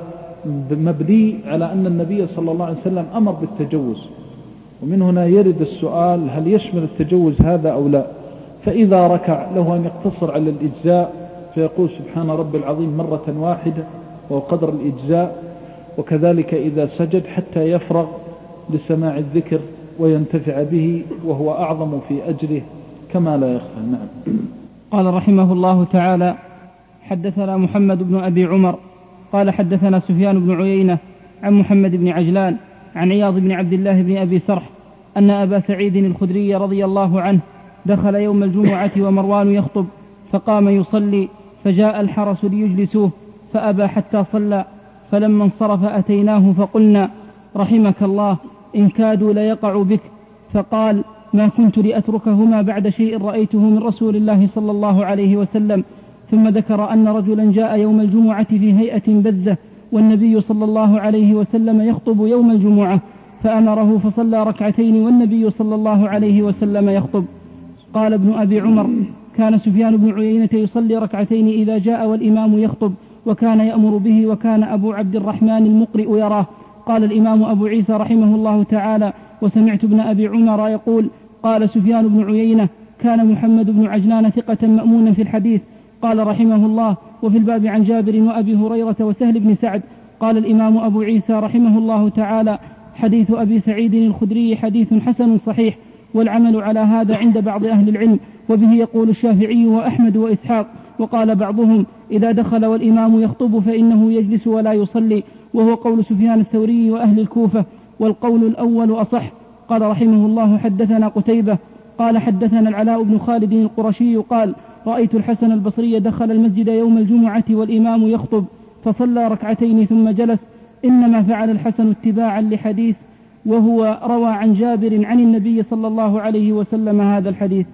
مبني على أن النبي صلى الله عليه وسلم أمر بالتجوز. ومن هنا يرد السؤال: هل يشمل التجوز هذا أو لا؟ فإذا ركع له أن يقتصر على الإجزاء فيقول سبحان ربي العظيم مرة واحدة وهو قدر الإجزاء، وكذلك إذا سجد حتى يفرغ لسماع الذكر وينتفع به وهو أعظم في أجره كما لا يخفى. نعم. قال رحمه الله تعالى: حدثنا محمد بن أبي عمر قال حدثنا سفيان بن عيينة عن محمد بن عجلان عن عياض بن عبد الله بن أبي سرح أن أبا سعيد الخدري رضي الله عنه دخل يوم الجمعة ومروان يخطب فقام يصلي، فجاء الحرس ليجلسوه فأبى حتى صلى، فلما انصرف أتيناه فقلنا: رحمك الله، إن كادوا ليقع بك. فقال: ما كنت لأتركهما بعد شيء رأيته من رسول الله صلى الله عليه وسلم. ثم ذكر أن رجلا جاء يوم الجمعة في هيئة بذة والنبي صلى الله عليه وسلم يخطب يوم الجمعة، فأمره فصلى ركعتين والنبي صلى الله عليه وسلم يخطب. قال ابن أبي عمر: كان سفيان بن عيينة يصلي ركعتين إذا جاء والإمام يخطب، وكان يأمر به، وكان أبو عبد الرحمن المقرئ يراه. قال الإمام أبو عيسى رحمه الله تعالى: وسمعت ابن أبي عمر يقول: قال سفيان بن عيينة: كان محمد بن عجلان ثقة مأمونا في الحديث. قال رحمه الله: وفي الباب عن جابر وأبي هريرة وسهل بن سعد. قال الإمام أبو عيسى رحمه الله تعالى: حديث أبي سعيد الخدري حديث حسن صحيح، والعمل على هذا عند بعض أهل العلم، وبه يقول الشافعي وأحمد وإسحاق. وقال بعضهم: إذا دخل والإمام يخطب فإنه يجلس ولا يصلي، وهو قول سفيان الثوري وأهل الكوفة، والقول الأول أصح. قال رحمه الله: حدثنا قتيبة قال حدثنا العلاء بن خالد القرشي قال: رأيت الحسن البصري دخل المسجد يوم الجمعة والإمام يخطب فصلى ركعتين ثم جلس. إنما فعل الحسن اتباعا لحديث، وهو روى عن جابر عن النبي صلى الله عليه وسلم هذا الحديث.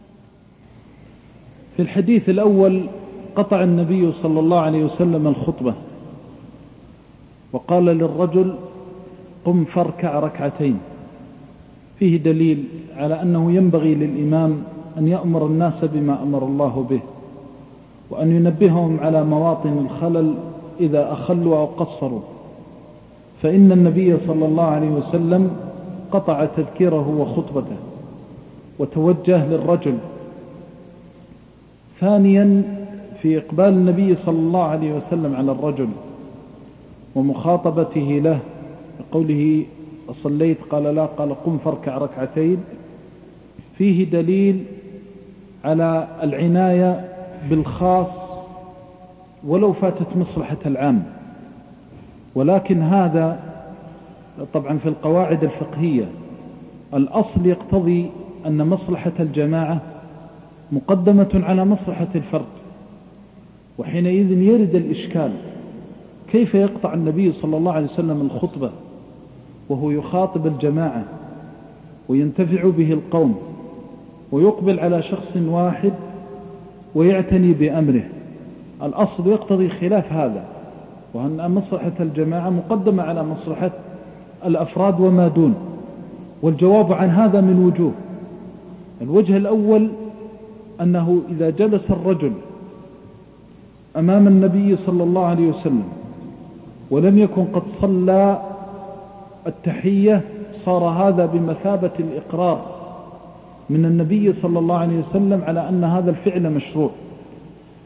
في الحديث الأول قطع النبي صلى الله عليه وسلم الخطبة وقال للرجل: قم فاركع ركعتين. فيه دليل على أنه ينبغي للإمام أن يأمر الناس بما أمر الله به، وأن ينبههم على مواطن الخلل إذا أخلوا أو قصروا، فإن النبي صلى الله عليه وسلم قطع تذكيره وخطبته وتوجه للرجل. ثانيا، في إقبال النبي صلى الله عليه وسلم على الرجل ومخاطبته له بقوله: أصليت؟ قال لا. قال: قم فاركع ركعتين. فيه دليل على العناية بالخاص ولو فاتت مصلحة العام، ولكن هذا طبعا في القواعد الفقهية الأصل يقتضي أن مصلحة الجماعة مقدمة على مصلحة الفرد، وحينئذ يرد الإشكال: كيف يقطع النبي صلى الله عليه وسلم الخطبة وهو يخاطب الجماعة وينتفع به القوم، ويقبل على شخص واحد ويعتني بأمره؟ الأصل يقتضي خلاف هذا، وأن مصلحة الجماعة مقدمة على مصلحة الأفراد وما دون. والجواب عن هذا من وجوه. الوجه الأول أنه إذا جلس الرجل أمام النبي صلى الله عليه وسلم ولم يكن قد صلى التحية صار هذا بمثابة الإقرار من النبي صلى الله عليه وسلم على أن هذا الفعل مشروع،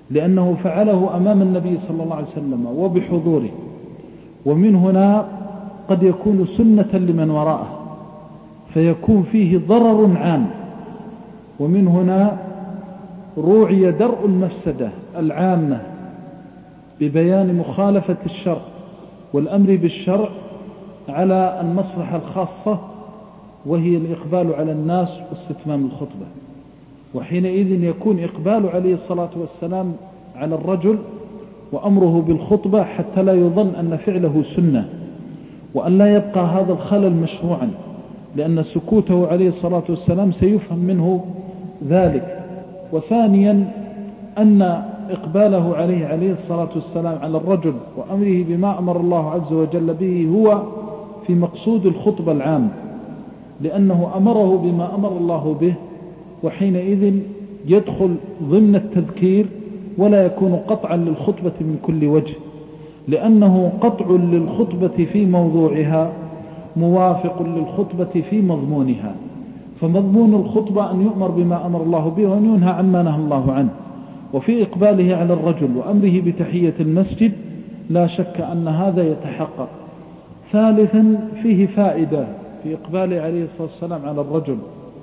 لأنه فعله أمام النبي صلى الله عليه وسلم وبحضوره، ومن هنا قد يكون سنة لمن وراءه فيكون فيه ضرر عام، ومن هنا روعي درء المفسدة العامة ببيان مخالفة الشرع والأمر بالشرع على المصلحة الخاصة، وهي الإقبال على الناس واستتمام الخطبة. وحينئذ يكون إقبال عليه الصلاة والسلام على الرجل وأمره بالخطبة حتى لا يظن أن فعله سنة، وأن لا يبقى هذا الخلل مشروعا، لأن سكوته عليه الصلاة والسلام سيفهم منه ذلك. وثانيا أن إقباله عليه الصلاة والسلام على الرجل وأمره بما أمر الله عز وجل به هو في مقصود الخطبة العام، لأنه أمره بما أمر الله به، وحينئذ يدخل ضمن التذكير ولا يكون قطعا للخطبة من كل وجه، لأنه قطع للخطبة في موضوعها موافق للخطبة في مضمونها. فمضمون الخطبة أن يؤمر بما أمر الله به وأن ينهى عما نهى الله عنه. وفي إقباله على الرجل وأمره بتحية المسجد لا شك أن هذا يتحقق. ثالثا فيه فائدة في إقباله عليه الصلاة والسلام على الرجل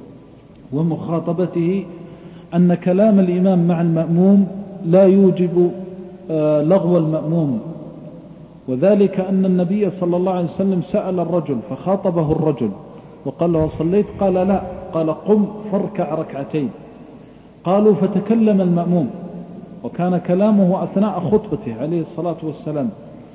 ومخاطبته أن كلام الإمام مع المأموم لا يوجب لغو المأموم، وذلك أن النبي صلى الله عليه وسلم سأل الرجل فخاطبه الرجل وقال له صليت؟ قال لا، قال قم فاركع ركعتين. قالوا فتكلم المأموم، وكان كلامه أثناء خطبته عليه الصلاة والسلام،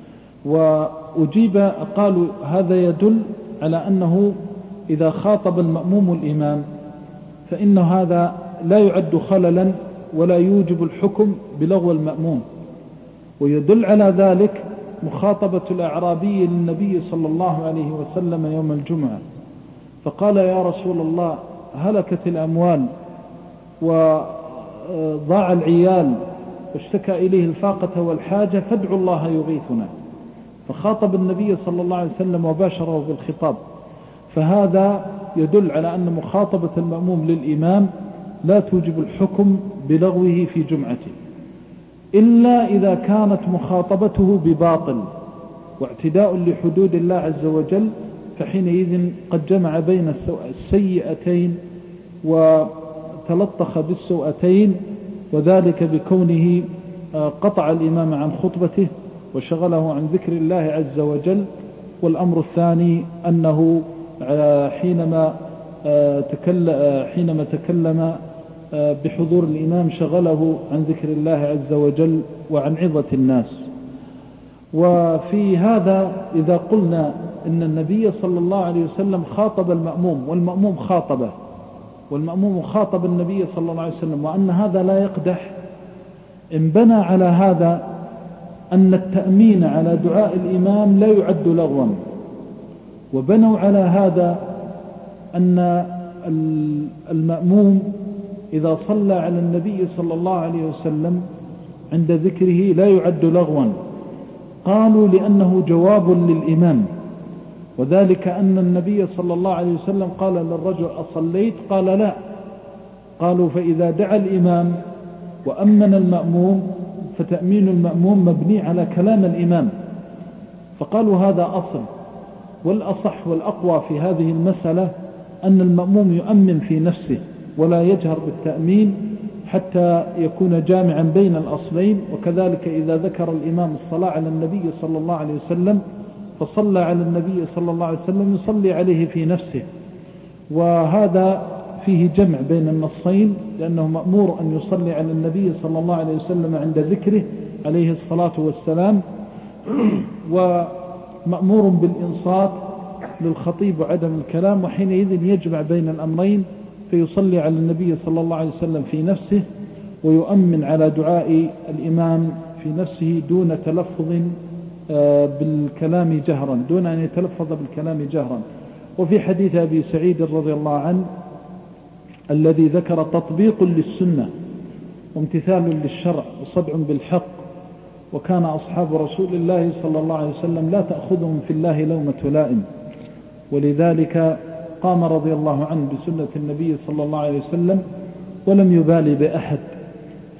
وأجيب قالوا هذا يدل على أنه إذا خاطب المأموم الإمام فإن هذا لا يعد خللا ولا يوجب الحكم بلغو المأموم. ويدل على ذلك مخاطبة الأعرابي للنبي صلى الله عليه وسلم يوم الجمعة، فقال يا رسول الله هلكت الأموال وضاع العيال واشتكى إليه الفاقة والحاجة فادعوا الله يغيثنا، فخاطب النبي صلى الله عليه وسلم وباشره بالخطاب. فهذا يدل على أن مخاطبة المأموم للإمام لا توجب الحكم بلغوه في جمعته، إلا إذا كانت مخاطبته بباطل واعتداء لحدود الله عز وجل، فحينئذ قد جمع بين السيئتين وتلطخ بالسوءتين، وذلك بكونه قطع الإمام عن خطبته وشغله عن ذكر الله عز وجل. والأمر الثاني أنه حينما تكلم بحضور الإمام شغله عن ذكر الله عز وجل وعن عظة الناس. وفي هذا إذا قلنا إن النبي صلى الله عليه وسلم خاطب المأموم والمأموم خاطب النبي صلى الله عليه وسلم، وأن هذا لا يقدح، انبنى على هذا أن التأمين على دعاء الإمام لا يعد لغوا، وبنوا على هذا أن المأموم إذا صلى على النبي صلى الله عليه وسلم عند ذكره لا يعد لغوا. قالوا لأنه جواب للإمام، وذلك أن النبي صلى الله عليه وسلم قال للرجل أصليت؟ قال لا. قالوا فإذا دعا الإمام وأمن المأموم فتأمين المأموم مبني على كلام الإمام، فقالوا هذا أصل. والأصح والأقوى في هذه المسألة أن المأموم يؤمن في نفسه ولا يجهر بالتأمين حتى يكون جامعا بين الأصلين. وكذلك إذا ذكر الإمام الصلاة على النبي صلى الله عليه وسلم فصلى على النبي صلى الله عليه وسلم يصلي عليه في نفسه، وهذا فيه جمع بين النصين، لأنه مأمور أن يصلي على النبي صلى الله عليه وسلم عند ذكره عليه الصلاة والسلام، ومأمور بالإنصات للخطيب وعدم الكلام، وحينئذ يجمع بين الأمرين فيصلي على النبي صلى الله عليه وسلم في نفسه ويؤمن على دعاء الإمام في نفسه دون تلفظ بالكلام جهرا، دون أن يتلفظ بالكلام جهرا. وفي حديث أبي سعيد رضي الله عنه الذي ذكر تطبيق للسنة وامتثال للشرع وصدع بالحق، وكان أصحاب رسول الله صلى الله عليه وسلم لا تأخذهم في الله لومة لائم، ولذلك قام رضي الله عنه بسنة النبي صلى الله عليه وسلم ولم يبالي بأحد،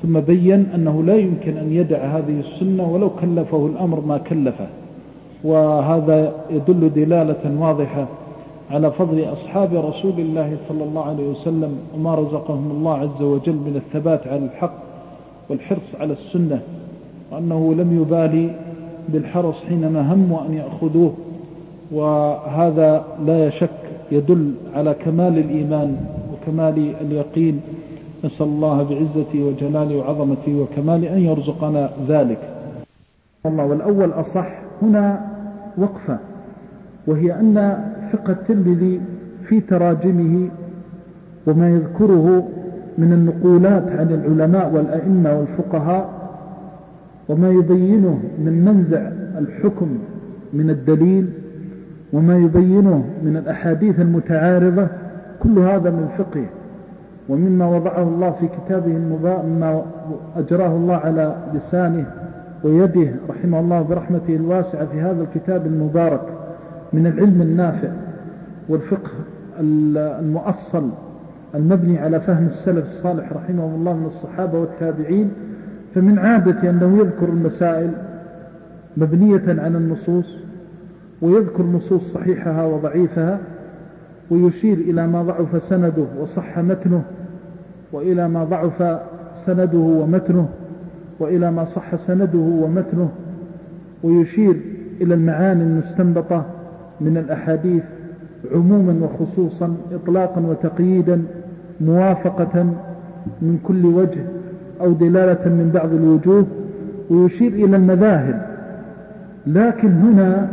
ثم بين أنه لا يمكن أن يدع هذه السنة ولو كلفه الأمر ما كلفه. وهذا يدل دلالة واضحة على فضل أصحاب رسول الله صلى الله عليه وسلم وما رزقهم الله عز وجل من الثبات على الحق والحرص على السنة، وأنه لم يبالي بالحرص حينما هموا أن يأخذوه. وهذا لا شك يدل على كمال الإيمان وكمال اليقين. نسأل الله بعزته وجلاله وعظمته وكمال أن يرزقنا ذلك. الله والأول أصح هنا وقفة، وهي أن فقه الترمذي في تراجمه وما يذكره من النقولات عن العلماء والأئمة والفقهاء وما يبينه من منزع الحكم من الدليل وما يبينه من الأحاديث المتعارضة، كل هذا من فقه ومما وضعه الله في كتابه المبارك، مما أجراه الله على لسانه ويده رحمه الله برحمته الواسعة في هذا الكتاب المبارك من العلم النافع والفقه المؤصل المبني على فهم السلف الصالح رحمه الله من الصحابة والتابعين. فمن عادة أنه يذكر المسائل مبنية على النصوص، ويذكر نصوص صحيحها وضعيفها، ويشير إلى ما ضعف سنده وصح متنه، وإلى ما ضعف سنده ومتنه، وإلى ما صح سنده ومتنه، ويشير إلى المعاني المستنبطة من الأحاديث عموما وخصوصا، إطلاقا وتقييدا، موافقة من كل وجه أو دلالة من بعض الوجوه، ويشير إلى المذاهب. لكن هنا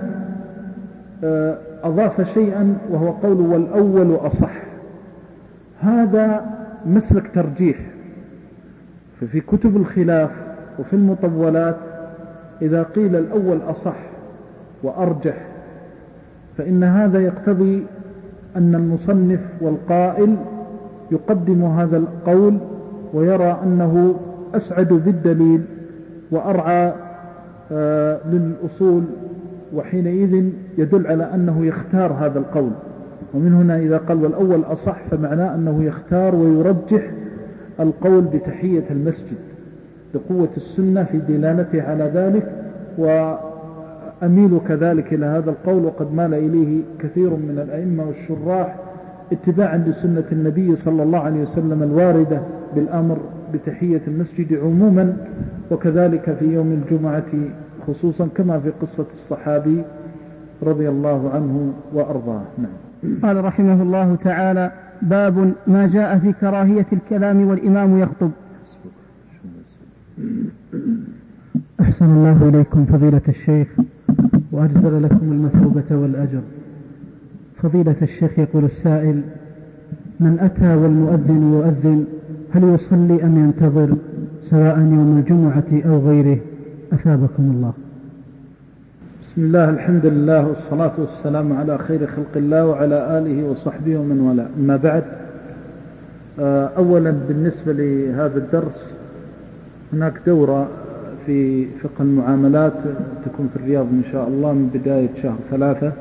أضاف شيئا وهو قول والأول أصح. هذا مسلك ترجيح، ففي كتب الخلاف وفي المطولات إذا قيل الأول أصح وأرجح فإن هذا يقتضي أن المصنف والقائل يقدم هذا القول ويرى أنه أسعد بالدليل وأرعى للأصول، وحينئذ يدل على أنه يختار هذا القول. ومن هنا إذا قال والأول أصح فمعناه أنه يختار ويرجح القول بتحية المسجد لقوة السنة في دلالته على ذلك، وأميل كذلك إلى هذا القول، وقد مال إليه كثير من الأئمة والشراح اتباعا لسنة النبي صلى الله عليه وسلم الواردة بالأمر بتحية المسجد عموما، وكذلك في يوم الجمعة خصوصا، كما في قصة الصحابي رضي الله عنه وأرضاه. نعم. قال رحمه الله تعالى: باب ما جاء في كراهية الكلام والإمام يخطب. أحسن الله إليكم فضيلة الشيخ وأجزل لكم المثوبة والأجر. فضيلة الشيخ يقول السائل: من أتى والمؤذن يؤذن هل يصلي أم ينتظر سواء يوم الجمعة أو غيره؟ أثابكم الله. بسم الله، الحمد لله والصلاة والسلام على خير خلق الله وعلى آله وصحبه ومن والاه. أما بعد، أولا بالنسبة لهذا الدرس هناك دورة في فقه المعاملات تكون في الرياض إن شاء الله من بداية شهر 3،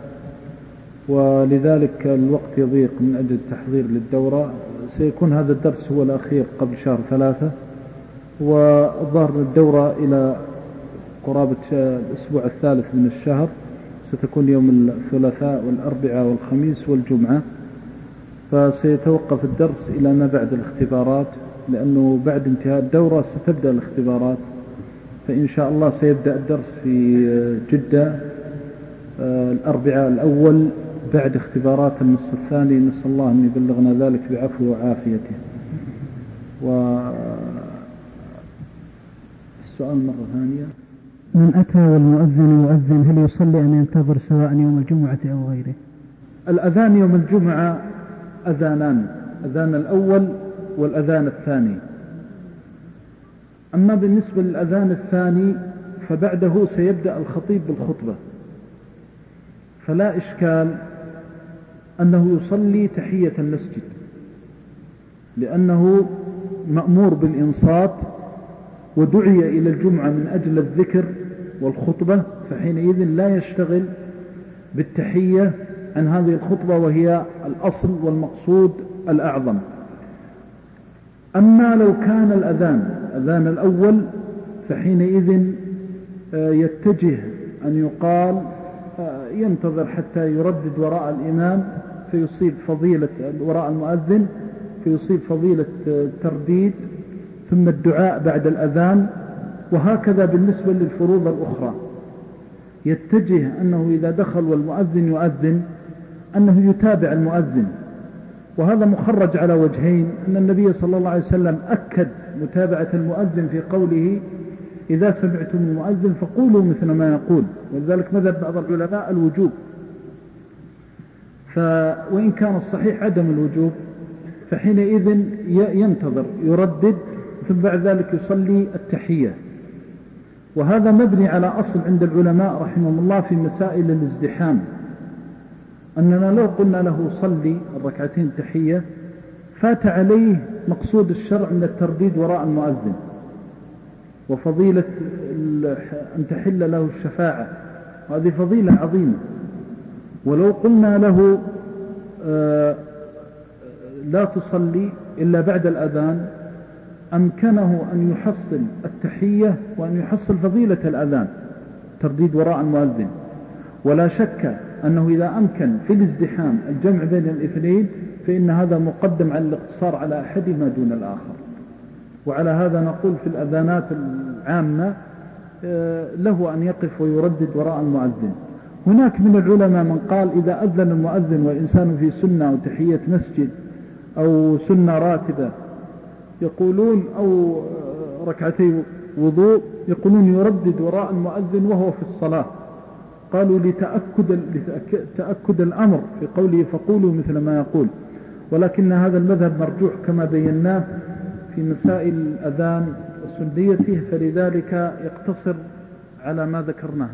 ولذلك الوقت يضيق من أجل التحضير للدورة. سيكون هذا الدرس هو الأخير قبل شهر 3، وظهر الدورة إلى قرابة الأسبوع الثالث من الشهر، ستكون يوم الثلاثاء والأربعاء والخميس والجمعة، فسيتوقف الدرس إلى ما بعد الاختبارات، لأنه بعد انتهاء الدورة ستبدأ الاختبارات. فإن شاء الله سيبدأ الدرس في جدة الأربعاء الأول بعد اختبارات النصف الثاني، نسأل الله أن يبلغنا ذلك بعفو وعافيته. والسؤال مرة ثانية: من أتى والمؤذن يؤذن هل يصلي أم ينتظر سواء يوم الجمعة أو غيره؟ الأذان يوم الجمعة أذانان، أذان الأول والأذان الثاني. أما بالنسبة للأذان الثاني فبعده سيبدأ الخطيب بالخطبة، فلا إشكال أنه يصلي تحية المسجد، لأنه مأمور بالإنصات ودعي إلى الجمعة من أجل الذكر والخطبة، فحينئذ لا يشتغل بالتحية عن هذه الخطبة وهي الأصل والمقصود الأعظم. أما لو كان الأذان الأول فحينئذ يتجه أن يقال ينتظر حتى يردد وراء الإمام فيصيب فضيلة وراء المؤذن فيصيب فضيلة الترديد ثم الدعاء بعد الأذان. وهكذا بالنسبة للفروض الأخرى يتجه أنه إذا دخل والمؤذن يؤذن أنه يتابع المؤذن. وهذا مخرج على وجهين، أن النبي صلى الله عليه وسلم أكد متابعة المؤذن في قوله إذا سمعتم المؤذن فقولوا مثل ما يقول، ولذلك مذهب بعض العلماء الوجوب، وإن كان الصحيح عدم الوجوب فحينئذ ينتظر يردد ثم بعد ذلك يصلي التحية. وهذا مبني على أصل عند العلماء رحمهم الله في مسائل الازدحام، أننا لو قلنا له صلي الركعتين التحية فات عليه مقصود الشرع من الترديد وراء المؤذن وفضيلة أن تحل له الشفاعة، وهذه فضيلة عظيمة. ولو قلنا له لا تصلي إلا بعد الأذان أمكنه أن يحصل التحية وأن يحصل فضيلة الأذان ترديد وراء المؤذن. ولا شك أنه إذا أمكن في الازدحام الجمع بين الاثنين فإن هذا مقدم على الاقتصار على أحدهما دون الآخر. وعلى هذا نقول في الأذانات العامة له أن يقف ويردد وراء المؤذن. هناك من العلماء من قال إذا أذن المؤذن والإنسان في سنة أو تحية مسجد أو سنة راتبة يقولون أو ركعتي وضوء يقولون يردد وراء المؤذن وهو في الصلاة، قالوا لتأكد الأمر في قوله فقولوا مثل ما يقول. ولكن هذا المذهب مرجوح كما بيناه في مسائل الأذان وسنيته، فلذلك يقتصر على ما ذكرناه.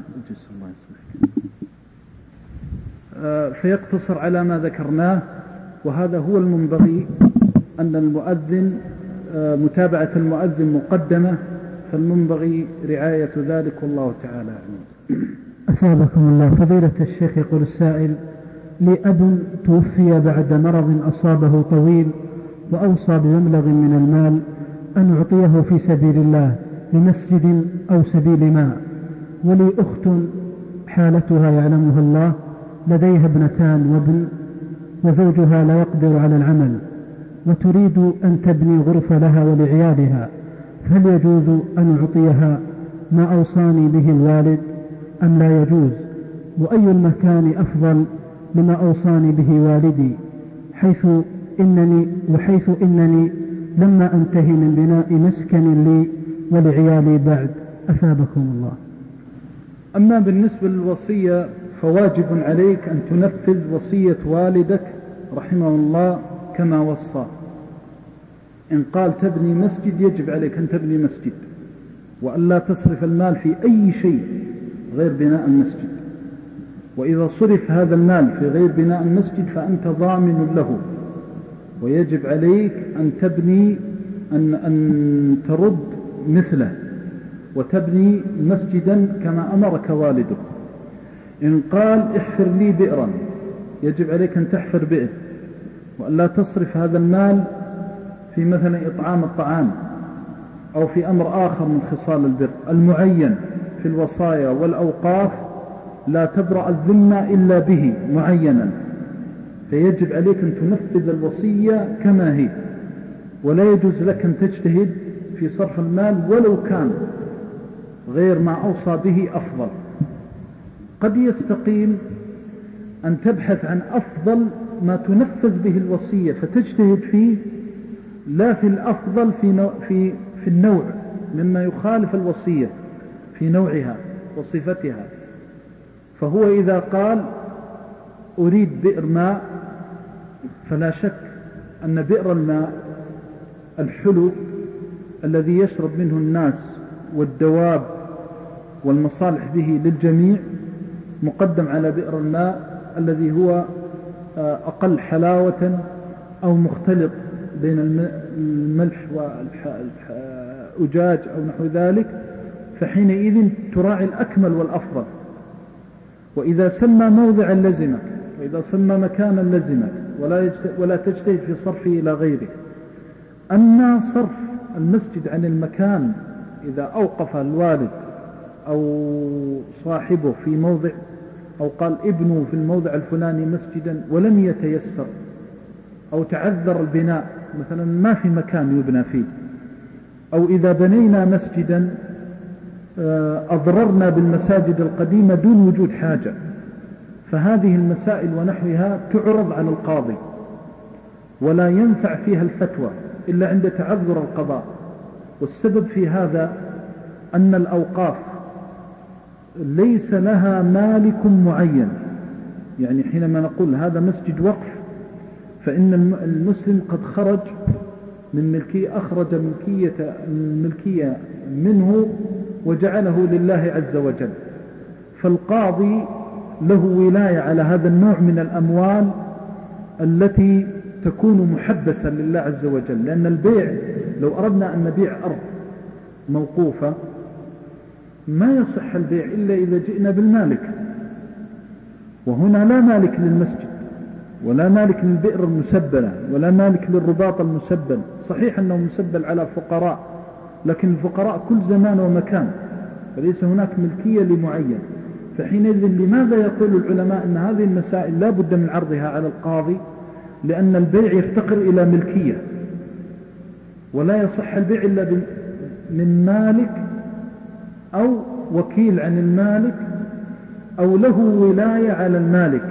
فيقتصر على ما ذكرناه، وهذا هو المنبغي، أن المؤذن متابعة المؤذن مقدمة، فالمنبغي رعاية ذلك والله تعالى أعلم. أثابكم الله. فضيلة الشيخ يقول السائل: لي أب توفي بعد مرض أصابه طويل وأوصى بمبلغ من المال أن أعطيه في سبيل الله لمسجد أو سبيل ماء، ولي أخت حالتها يعلمها الله، لديها ابنتان وابن، وزوجها لا يقدر على العمل، وتريد أن تبني غرفة لها ولعيالها، هل يجوز أن أعطيها ما أوصاني به الوالد أم لا يجوز؟ وأي المكان أفضل لما أوصاني به والدي، حيث إنني لما أنتهي من بناء مسكن لي ولعيالي بعد، أثابكم الله. أما بالنسبة للوصية فواجب عليك أن تنفذ وصية والدك رحمه الله كما وصى. إن قال تبني مسجد يجب عليك أن تبني مسجد، وأن لا تصرف المال في أي شيء غير بناء المسجد. وإذا صرف هذا المال في غير بناء المسجد فأنت ضامن له، ويجب عليك أن تبني أن ترد مثله وتبني مسجدا كما أمرك والدك. إن قال احفر لي بئرا يجب عليك أن تحفر بئر، وأن لا تصرف هذا المال في مثلا إطعام الطعام أو في أمر آخر من خصال البر المعين في الوصايا والأوقاف. لا تبرأ الذمة إلا به معينا، فيجب عليك أن تنفذ الوصية كما هي، ولا يجوز لك أن تجتهد في صرف المال ولو كان غير ما أوصى به أفضل. قد يستقيم أن تبحث عن أفضل ما تنفذ به الوصية فتجتهد فيه، لا في الأفضل في النوع مما يخالف الوصية في نوعها وصفتها. فهو إذا قال أريد بئر ماء فلا شك أن بئر الماء الحلو الذي يشرب منه الناس والدواب والمصالح به للجميع مقدم على بئر الماء الذي هو أقل حلاوة أو مختلط بين الملح والأجاج أو نحو ذلك، فحينئذ تراعي الأكمل والأفضل. وإذا سمى موضعا لزمك، وإذا سمى مكانا لزمك، ولا تجتهد في صرفه إلى غيره. أما صرف المسجد عن المكان إذا أوقف الوالد أو صاحبه في موضع أو قال ابنه في الموضع الفلاني مسجدا ولم يتيسر أو تعذر البناء مثلا ما في مكان يبنى فيه، أو إذا بنينا مسجدا أضررنا بالمساجد القديمة دون وجود حاجة، فهذه المسائل ونحوها تعرض على القاضي ولا ينفع فيها الفتوى إلا عند تعذر القضاء. والسبب في هذا أن الأوقاف ليس لها مالك معين، يعني حينما نقول هذا مسجد وقف فإن المسلم قد خرج من ملكية، أخرج الملكية منه وجعله لله عز وجل، فالقاضي له ولاية على هذا النوع من الأموال التي تكون محبسة لله عز وجل. لأن البيع لو أردنا أن نبيع أرض موقوفة ما يصح البيع إلا إذا جئنا بالمالك، وهنا لا مالك للمسجد ولا مالك للبئر المسبلة ولا مالك للرباط المسبل. صحيح أنه مسبل على فقراء، لكن الفقراء كل زمان ومكان، فليس هناك ملكية لمعين. فحينئذ لماذا يقول العلماء أن هذه المسائل لا بد من عرضها على القاضي؟ لأن البيع يفتقر إلى ملكية، ولا يصح البيع إلا من مالك أو وكيل عن المالك أو له ولاية على المالك.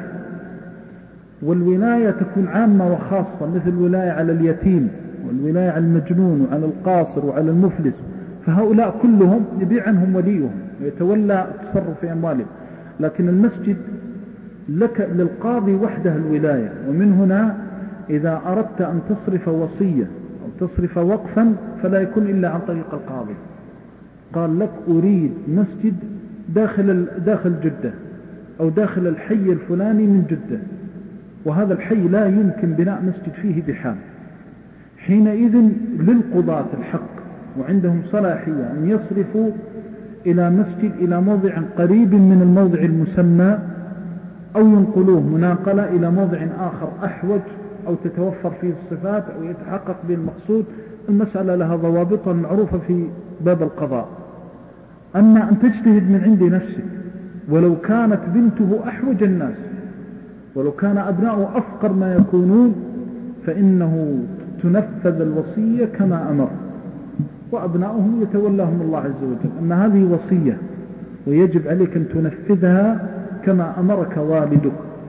والولاية تكون عامة وخاصة، مثل الولاية على اليتيم والولاية على المجنون وعلى القاصر وعلى المفلس، فهؤلاء كلهم يبيع عنهم وليهم ويتولى التصرف في أموالهم. لكن المسجد لك للقاضي وحده الولاية. ومن هنا إذا أردت أن تصرف وصية أو تصرف وقفا فلا يكون إلا عن طريق القاضي. قال لك أريد مسجد داخل جدة أو داخل الحي الفلاني من جدة، وهذا الحي لا يمكن بناء مسجد فيه بحال، حينئذ للقضاة الحق وعندهم صلاحية أن يصرفوا إلى مسجد إلى موضع قريب من الموضع المسمى، أو ينقلوه مناقلة إلى موضع آخر أحوج أو تتوفر فيه الصفات أو يتحقق به المقصود. المسألة لها ضوابطها المعروفة في باب القضاء. أما أن تجتهد من عند نفسك ولو كانت بنته أحوج الناس ولو كان أبناؤه أفقر ما يكونون فإنه تنفذ الوصية كما أمر، وأبناؤهم يتولاهم الله عز وجل. أما هذه وصية ويجب عليك أن تنفذها كما أمرك والدك،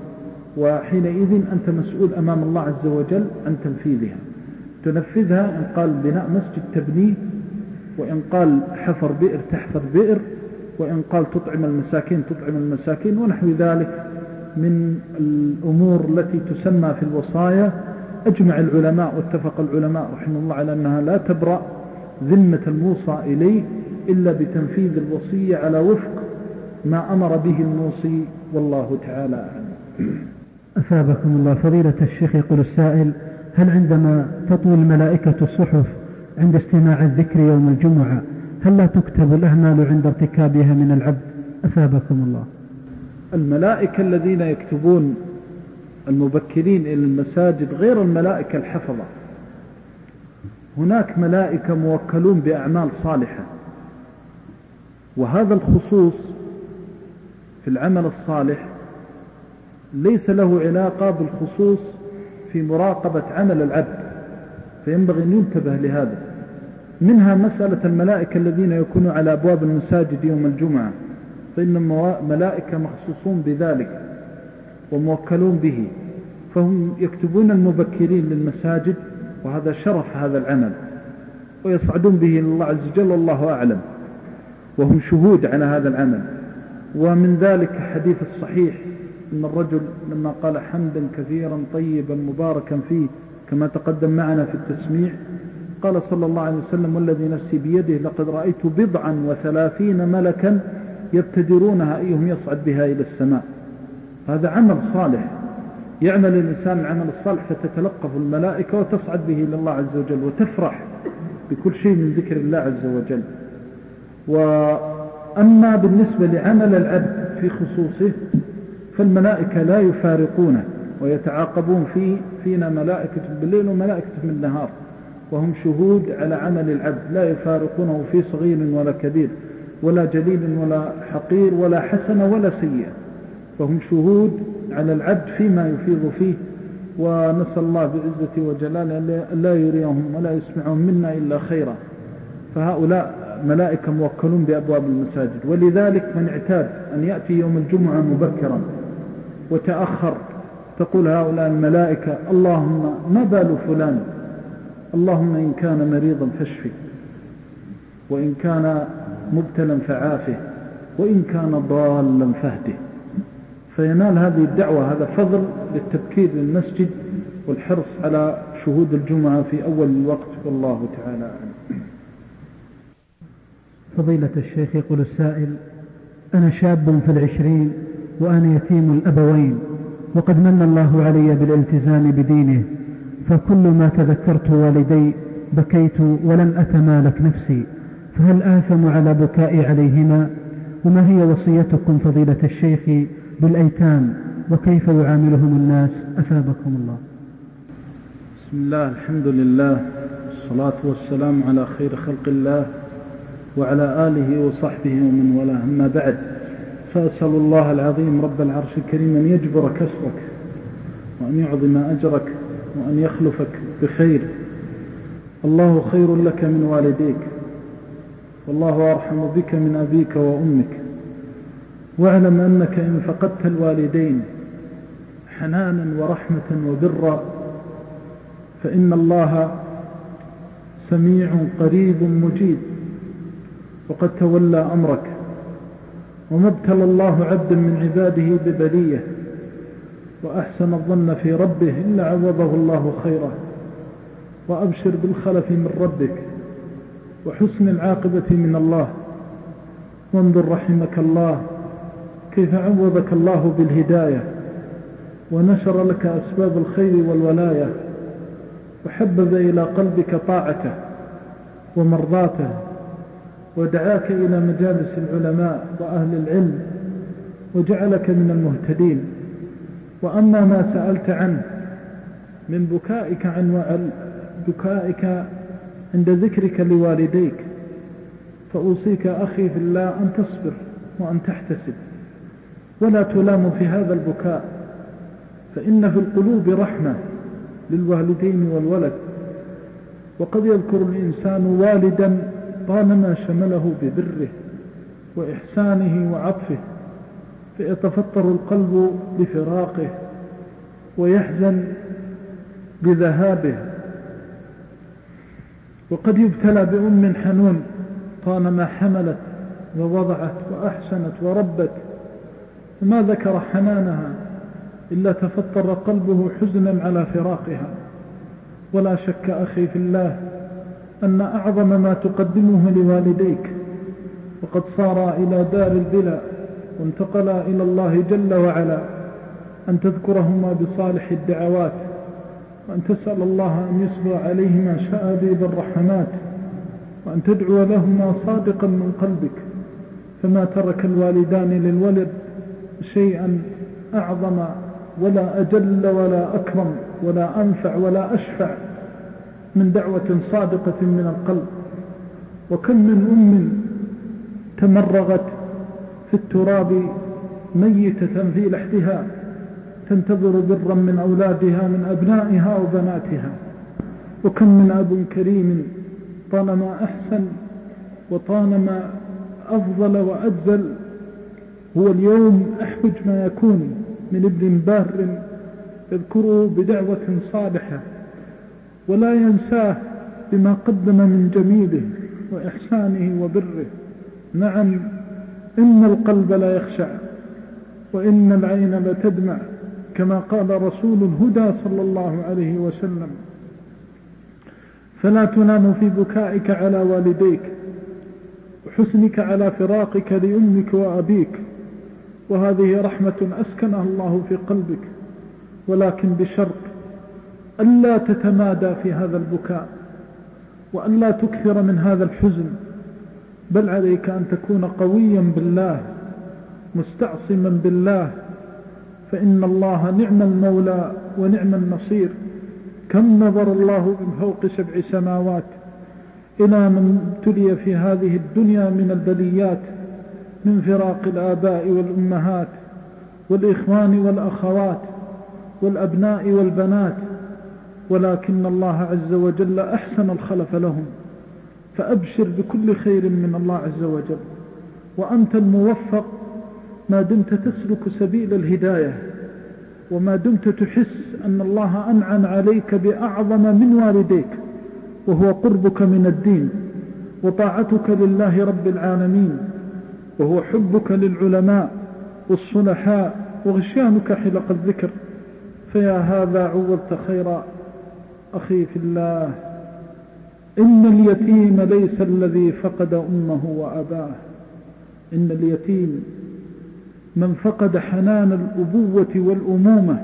وحينئذ أنت مسؤول أمام الله عز وجل عن تنفيذها. تنفذها إن قال بناء مسجد تبنيه، وإن قال حفر بئر تحفر بئر، وإن قال تطعم المساكين تطعم المساكين، ونحو ذلك من الأمور التي تسمى في الوصايا. أجمع العلماء واتفق العلماء رحمه الله على أنها لا تبرأ ذمة الموصى إليه إلا بتنفيذ الوصية على وفق ما أمر به الموصي، والله تعالى أعلم. أثابكم الله. فضيلة الشيخ يقول السائل: هل عندما تطوي الملائكة الصحف عند استماع الذكر يوم الجمعة هل لا تكتب الأعمال عند ارتكابها من العبد؟ أثابكم الله. الملائكة الذين يكتبون المبكرين إلى المساجد غير الملائكة الحفظة. هناك ملائكة موكلون بأعمال صالحة، وهذا الخصوص في العمل الصالح ليس له علاقة بالخصوص في مراقبة عمل العبد، فينبغي أن ينتبه لهذا. منها مسألة الملائكة الذين يكونوا على أبواب المساجد يوم الجمعة، فإن ملائكة مخصوصون بذلك وموكلون به، فهم يكتبون المبكرين للمساجد، وهذا شرف هذا العمل ويصعدون به إلى الله عز وجل، والله أعلم، وهم شهود على هذا العمل. ومن ذلك حديث الصحيح أن الرجل لما قال حمدا كثيرا طيبا مباركا فيه كما تقدم معنا في التسميع، قال صلى الله عليه وسلم: والذي نفسي بيده لقد رأيت 37 ملكا يبتدرونها أيهم يصعد بها إلى السماء. هذا عمل صالح يعمل الإنسان العمل الصالح، فتتلقف الملائكة وتصعد به إلى الله عز وجل وتفرح بكل شيء من ذكر الله عز وجل. وأما بالنسبة لعمل العبد في خصوصه فالملائكة لا يفارقونه ويتعاقبون فينا ملائكة بالليل وملائكة بالنهار، وهم شهود على عمل العبد لا يفارقونه في صغير ولا كبير ولا جليل ولا حقير ولا حسن ولا سيء، فهم شهود على العبد فيما يفيض فيه. ونسأل الله بعزته وجلاله لا يريهم ولا يسمعهم منا إلا خيرا. فهؤلاء ملائكة موكلون بأبواب المساجد، ولذلك من اعتاد أن يأتي يوم الجمعة مبكرا وتأخر تقول هؤلاء الملائكة اللهم ما بال فلان، اللهم إن كان مريضا فاشفه، وإن كان مبتلا فعافه، وإن كان ضالا فاهده. فينال هذه الدعوة هذا فضل للتبكير للمسجد والحرص على شهود الجمعة في أول الوقت، والله تعالى أعلم. فضيلة الشيخ، يقول السائل: أنا شاب في العشرين وأنا يتيم الأبوين، وقد من الله علي بالالتزام بدينه، فكل ما تذكرت والدي بكيت ولم أتمالك نفسي، فهل آثم على بكائي عليهما؟ وما هي وصيتكم فضيلة الشيخ بالأيتام، وكيف يعاملهم الناس أثابكم الله؟ بسم الله، الحمد لله، والصلاة والسلام على خير خلق الله وعلى آله وصحبه ومن والاه، أما بعد، فأسأل الله العظيم رب العرش الكريم أن يجبر كسرك وأن يعظم أجرك وأن يخلفك بخير. الله خير لك من والديك، والله أرحم بك من أبيك وأمك. واعلم أنك إن فقدت الوالدين حنانا ورحمة وبرا فإن الله سميع قريب مجيب وقد تولى أمرك. وما ابتلى الله عبدا من عباده ببلية وأحسن الظن في ربه إلا عوضه الله خيرا. وأبشر بالخلف من ربك وحسن العاقبة من الله. وانظر رحمك الله كيف عوضك الله بالهداية ونشر لك أسباب الخير والولاية، وحبب إلى قلبك طاعته ومرضاته، ودعاك إلى مجالس العلماء وأهل العلم، وجعلك من المهتدين. وأما ما سألت عنه من بكائك عند ذكرك لوالديك، فأوصيك أخي في الله أن تصبر وأن تحتسب ولا تلام في هذا البكاء، فإن في القلوب رحمة للوالدين والولد. وقد يذكر الإنسان والدا طالما شمله ببره وإحسانه وعطفه، فيتفطر القلب بفراقه ويحزن بذهابه. وقد يبتلى بأم حنون طالما حملت ووضعت وأحسنت وربت، فما ذكر حنانها إلا تفطر قلبه حزنا على فراقها. ولا شك أخي في الله أن أعظم ما تقدمه لوالديك وقد صار إلى دار البلاء وانتقلا إلى الله جل وعلا أن تذكرهما بصالح الدعوات، وأن تسأل الله أن يسبغ عليهما شآبيب الرحمات، وأن تدعو لهما صادقا من قلبك. فما ترك الوالدان للولد شيئا أعظم ولا أجل ولا أكرم ولا أنفع ولا أشفع من دعوة صادقة من القلب. وكم من أم تمرغت في التراب ميتة في لحدها تنتظر برا من أولادها من أبنائها وبناتها. وكم من أب كريم طالما أحسن وطالما أفضل وأجزل هو اليوم أحوج ما يكون من ابن بار يذكره بدعوة صالحة ولا ينساه بما قدم من جميله وإحسانه وبره. نعم، إن القلب لا يخشع وإن العين لتدمع، كما قال رسول الهدى صلى الله عليه وسلم. فلا تنام في بكائك على والديك وحزنك على فراقك لأمك وأبيك، وهذه رحمة أسكنها الله في قلبك، ولكن بشرط ألا تتمادى في هذا البكاء وألا تكثر من هذا الحزن، بل عليك أن تكون قويا بالله مستعصما بالله، فإن الله نعم المولى ونعم النصير. كم نظر الله من فوق 7 سماوات إلى من ابتلي في هذه الدنيا من البليات، من فراق الآباء والأمهات والإخوان والأخوات والأبناء والبنات، ولكن الله عز وجل أحسن الخلف لهم، فأبشر بكل خير من الله عز وجل، وأنت الموفق ما دمت تسلك سبيل الهداية، وما دمت تحس أن الله أنعم عليك بأعظم من والديك، وهو قربك من الدين وطاعتك لله رب العالمين، وهو حبك للعلماء والصلحاء وغشيانك حلق الذكر، فيا هذا عوضت خيرا أخي في الله. إن اليتيم ليس الذي فقد أمه وأباه، إن اليتيم من فقد حنان الأبوة والأمومة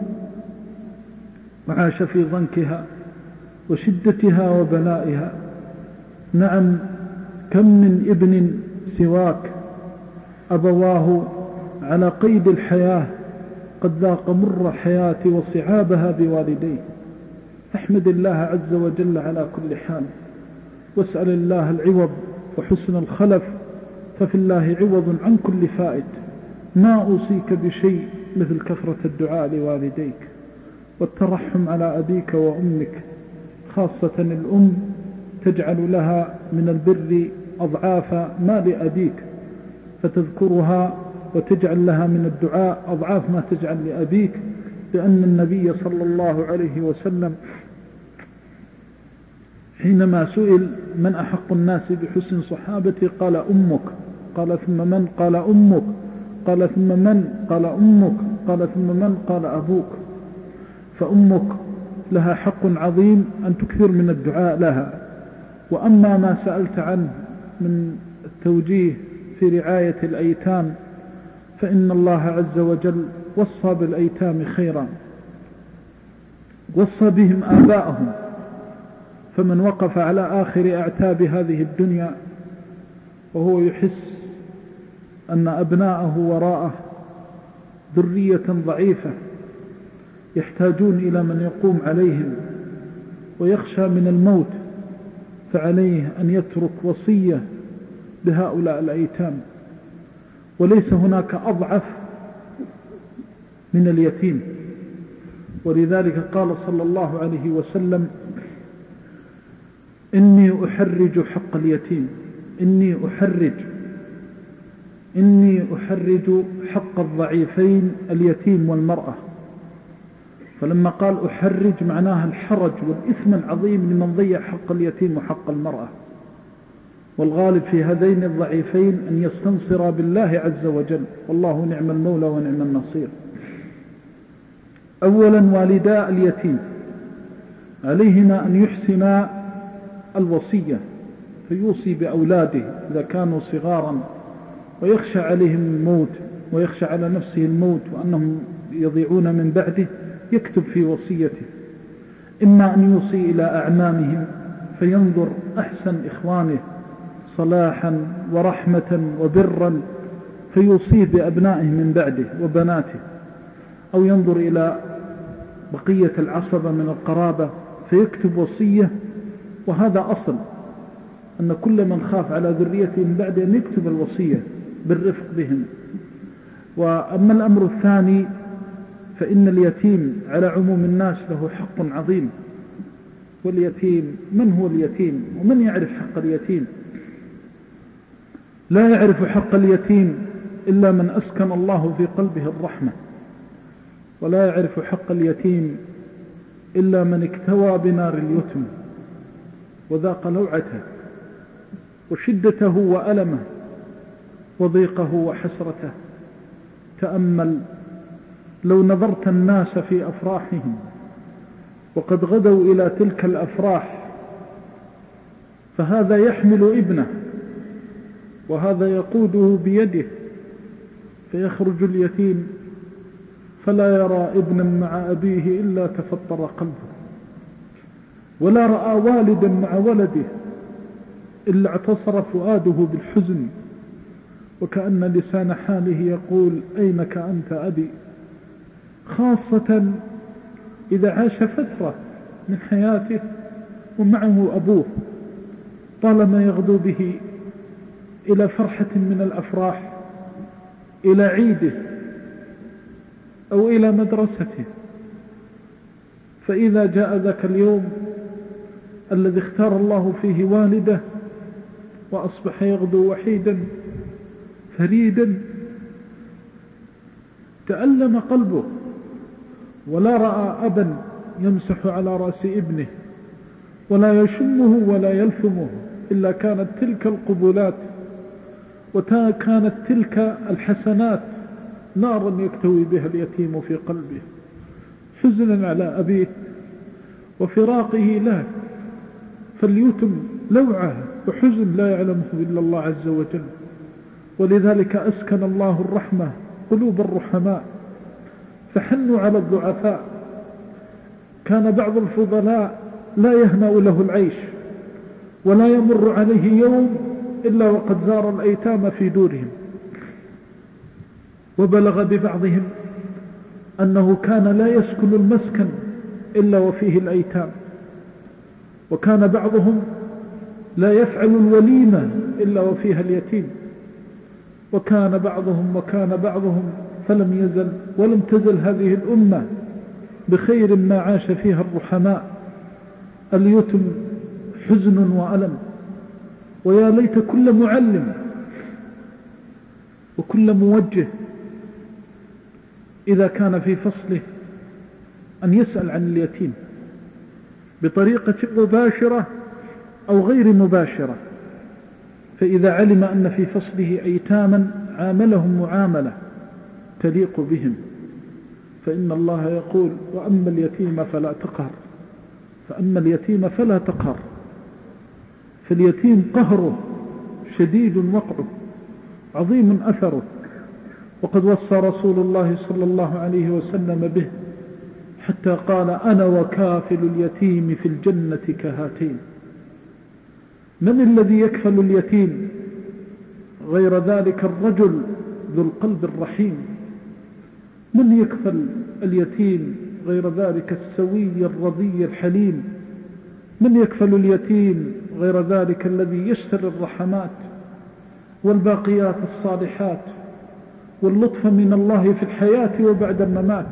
وعاش في ضنكها وشدتها وبلائها. نعم، كم من ابن سواك أبواه على قيد الحياة قد ذاق مر الحياة وصعابها بوالديه، فاحمد الله عز وجل على كل حال، واسأل الله العوض وحسن الخلف، ففي الله عوض عن كل فائت. ما أوصيك بشيء مثل كثرة الدعاء لوالديك والترحم على أبيك وأمك، خاصة الأم تجعل لها من البر أضعاف ما لأبيك، فتذكرها وتجعل لها من الدعاء أضعاف ما تجعل لأبيك، لأن النبي صلى الله عليه وسلم حينما سئل من أحق الناس بحسن صحابتي قال أمك، قال ثم من؟ قال أمك، قال ثم من؟ قال أمك، قال ثم من؟ قال أبوك. فأمك لها حق عظيم أن تكثر من الدعاء لها. وأما ما سألت عنه من التوجيه في رعاية الأيتام، فإن الله عز وجل وصى بالأيتام خيرا، وصى بهم آباءهم، فمن وقف على آخر أعتاب هذه الدنيا وهو يحس أن أبناءه وراءه ذرية ضعيفة يحتاجون إلى من يقوم عليهم، ويخشى من الموت، فعليه أن يترك وصية بهؤلاء الأيتام. وليس هناك أضعف من اليتيم، ولذلك قال صلى الله عليه وسلم: إني أحرج حق اليتيم، إني أحرج حق الضعيفين اليتيم والمرأة. فلما قال أحرج معناها الحرج والإثم العظيم لمن ضيع حق اليتيم وحق المرأة. والغالب في هذين الضعيفين أن يستنصر بالله عز وجل، والله نعم المولى ونعم النصير. أولا، والداء اليتيم عليهما أن يحسنا الوصية، فيوصي بأولاده إذا كانوا صغارا ويخشى عليهم الموت ويخشى على نفسه الموت وأنهم يضيعون من بعده، يكتب في وصيته إما أن يوصي إلى أعمامهم فينظر أحسن إخوانه صلاحا ورحمة وبرا فيوصيه بأبنائه من بعده وبناته، أو ينظر إلى بقية العصبة من القرابة فيكتب وصية. وهذا أصل أن كل من خاف على ذريته من بعده أن يكتب الوصية بالرفق بهم. وأما الأمر الثاني فإن اليتيم على عموم الناس له حق عظيم. واليتيم، من هو اليتيم ومن يعرف حق اليتيم؟ لا يعرف حق اليتيم إلا من أسكن الله في قلبه الرحمة، ولا يعرف حق اليتيم إلا من اكتوى بنار اليتم وذاق لوعته وشدته وألمه وضيقه وحسرته. تأمل، لو نظرت الناس في أفراحهم وقد غدوا إلى تلك الأفراح، فهذا يحمل ابنه وهذا يقوده بيده، فيخرج اليتيم فلا يرى ابنا مع أبيه إلا تفطر قلبه، ولا رأى والدا مع ولده إلا اعتصر فؤاده بالحزن، وكأن لسان حاله يقول: أينك أنت أبي؟ خاصة إذا عاش فترة من حياته ومعه أبوه، طالما يغدو به إلى فرحة من الأفراح، إلى عيده أو إلى مدرسته، فإذا جاء ذاك اليوم الذي اختار الله فيه والده وأصبح يغدو وحيدا فريدا، تألم قلبه، ولا رأى أبا يمسح على رأس ابنه ولا يشمه ولا يلثمه، إلا كانت تلك القبلات وكانت تلك الحسنات نارا يكتوي بها اليتيم في قلبه، حزنا على أبيه وفراقه له، فليتم لوعه وحزن لا يعلمه إلا الله عز وجل. ولذلك أسكن الله الرحمة قلوب الرحماء فحنوا على الضعفاء. كان بعض الفضلاء لا يهنأ له العيش ولا يمر عليه يوم إلا وقد زار الأيتام في دورهم، وبلغ ببعضهم أنه كان لا يسكن المسكن إلا وفيه الأيتام، وكان بعضهم لا يفعل الوليمة إلا وفيها اليتيم، وكان بعضهم فلم يزل ولم تزل هذه الأمة بخير ما عاش فيها الرحماء. اليتم حزن وألم، ويا ليت كل معلم وكل موجه إذا كان في فصله أن يسأل عن اليتيم بطريقة مباشرة أو غير مباشرة، فإذا علم أن في فصله أيتاما عاملهم معاملة تليق بهم، فإن الله يقول: وأما اليتيم فلا تقهر. فأما اليتيم فلا تقهر، فاليتيم قهره شديد وقعه عظيم أثره، وقد وصى رسول الله صلى الله عليه وسلم به حتى قال: أنا وكافل اليتيم في الجنة كهاتين. من الذي يكفل اليتيم غير ذلك الرجل ذو القلب الرحيم؟ من يكفل اليتيم غير ذلك السوي الرضي الحليم؟ من يكفل اليتيم غير ذلك الذي يشتري الرحمات والباقيات الصالحات واللطف من الله في الحياة وبعد الممات؟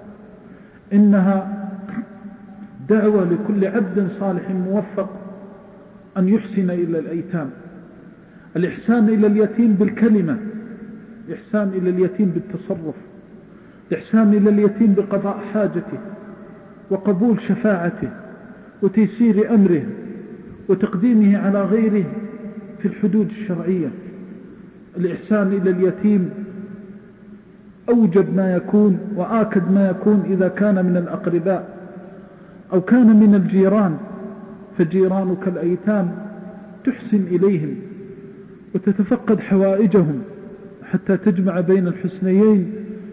إنها دعوة لكل عبد صالح موفق أن يحسن إلى الأيتام. الإحسان إلى اليتيم بالكلمة، الإحسان إلى اليتيم بالتصرف، الإحسان إلى اليتيم بقضاء حاجته وقبول شفاعته وتيسير أمره وتقديمه على غيره في الحدود الشرعية. الإحسان إلى اليتيم أوجب ما يكون وآكد ما يكون إذا كان من الأقرباء أو كان من الجيران، فجيرانك الأيتام تحسن إليهم وتتفقد حوائجهم حتى تجمع بين الحسنيين،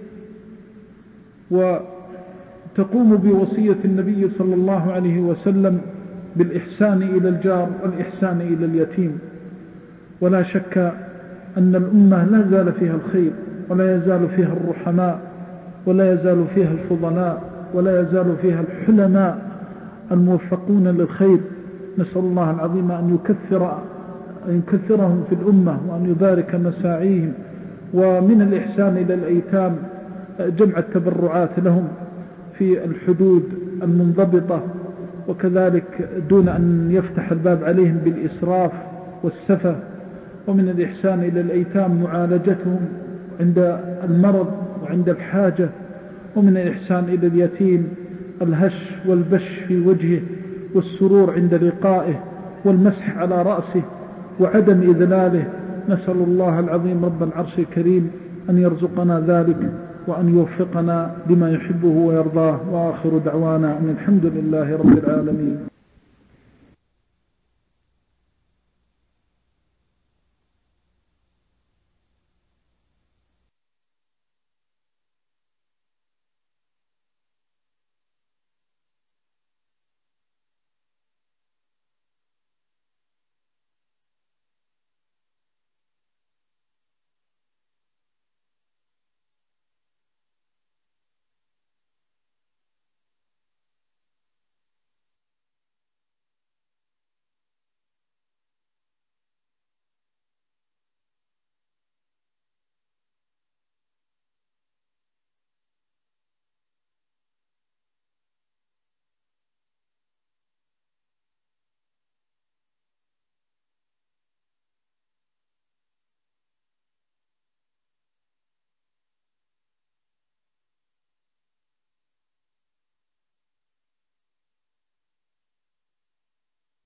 وتقوم بوصية النبي صلى الله عليه وسلم بالإحسان إلى الجار والإحسان إلى اليتيم. ولا شك أن الأمة لا زال فيها الخير، ولا يزال فيها الرحماء، ولا يزال فيها الفضلاء، ولا يزال فيها الحلماء الموفقون للخير. نسأل الله العظيم أن يكثرهم في الأمة وأن يبارك مساعيهم. ومن الإحسان إلى الأيتام جمع التبرعات لهم في الحدود المنضبطة، وكذلك دون أن يفتح الباب عليهم بالإسراف والسفة. ومن الإحسان إلى الأيتام معالجتهم عند المرض وعند الحاجة. ومن الإحسان إلى اليتيم الهش والبش في وجهه والسرور عند لقائه والمسح على رأسه وعدم إذلاله. نسأل الله العظيم رب العرش الكريم أن يرزقنا ذلك وأن يوفقنا لما يحبه ويرضاه. وآخر دعوانا أن الحمد لله رب العالمين.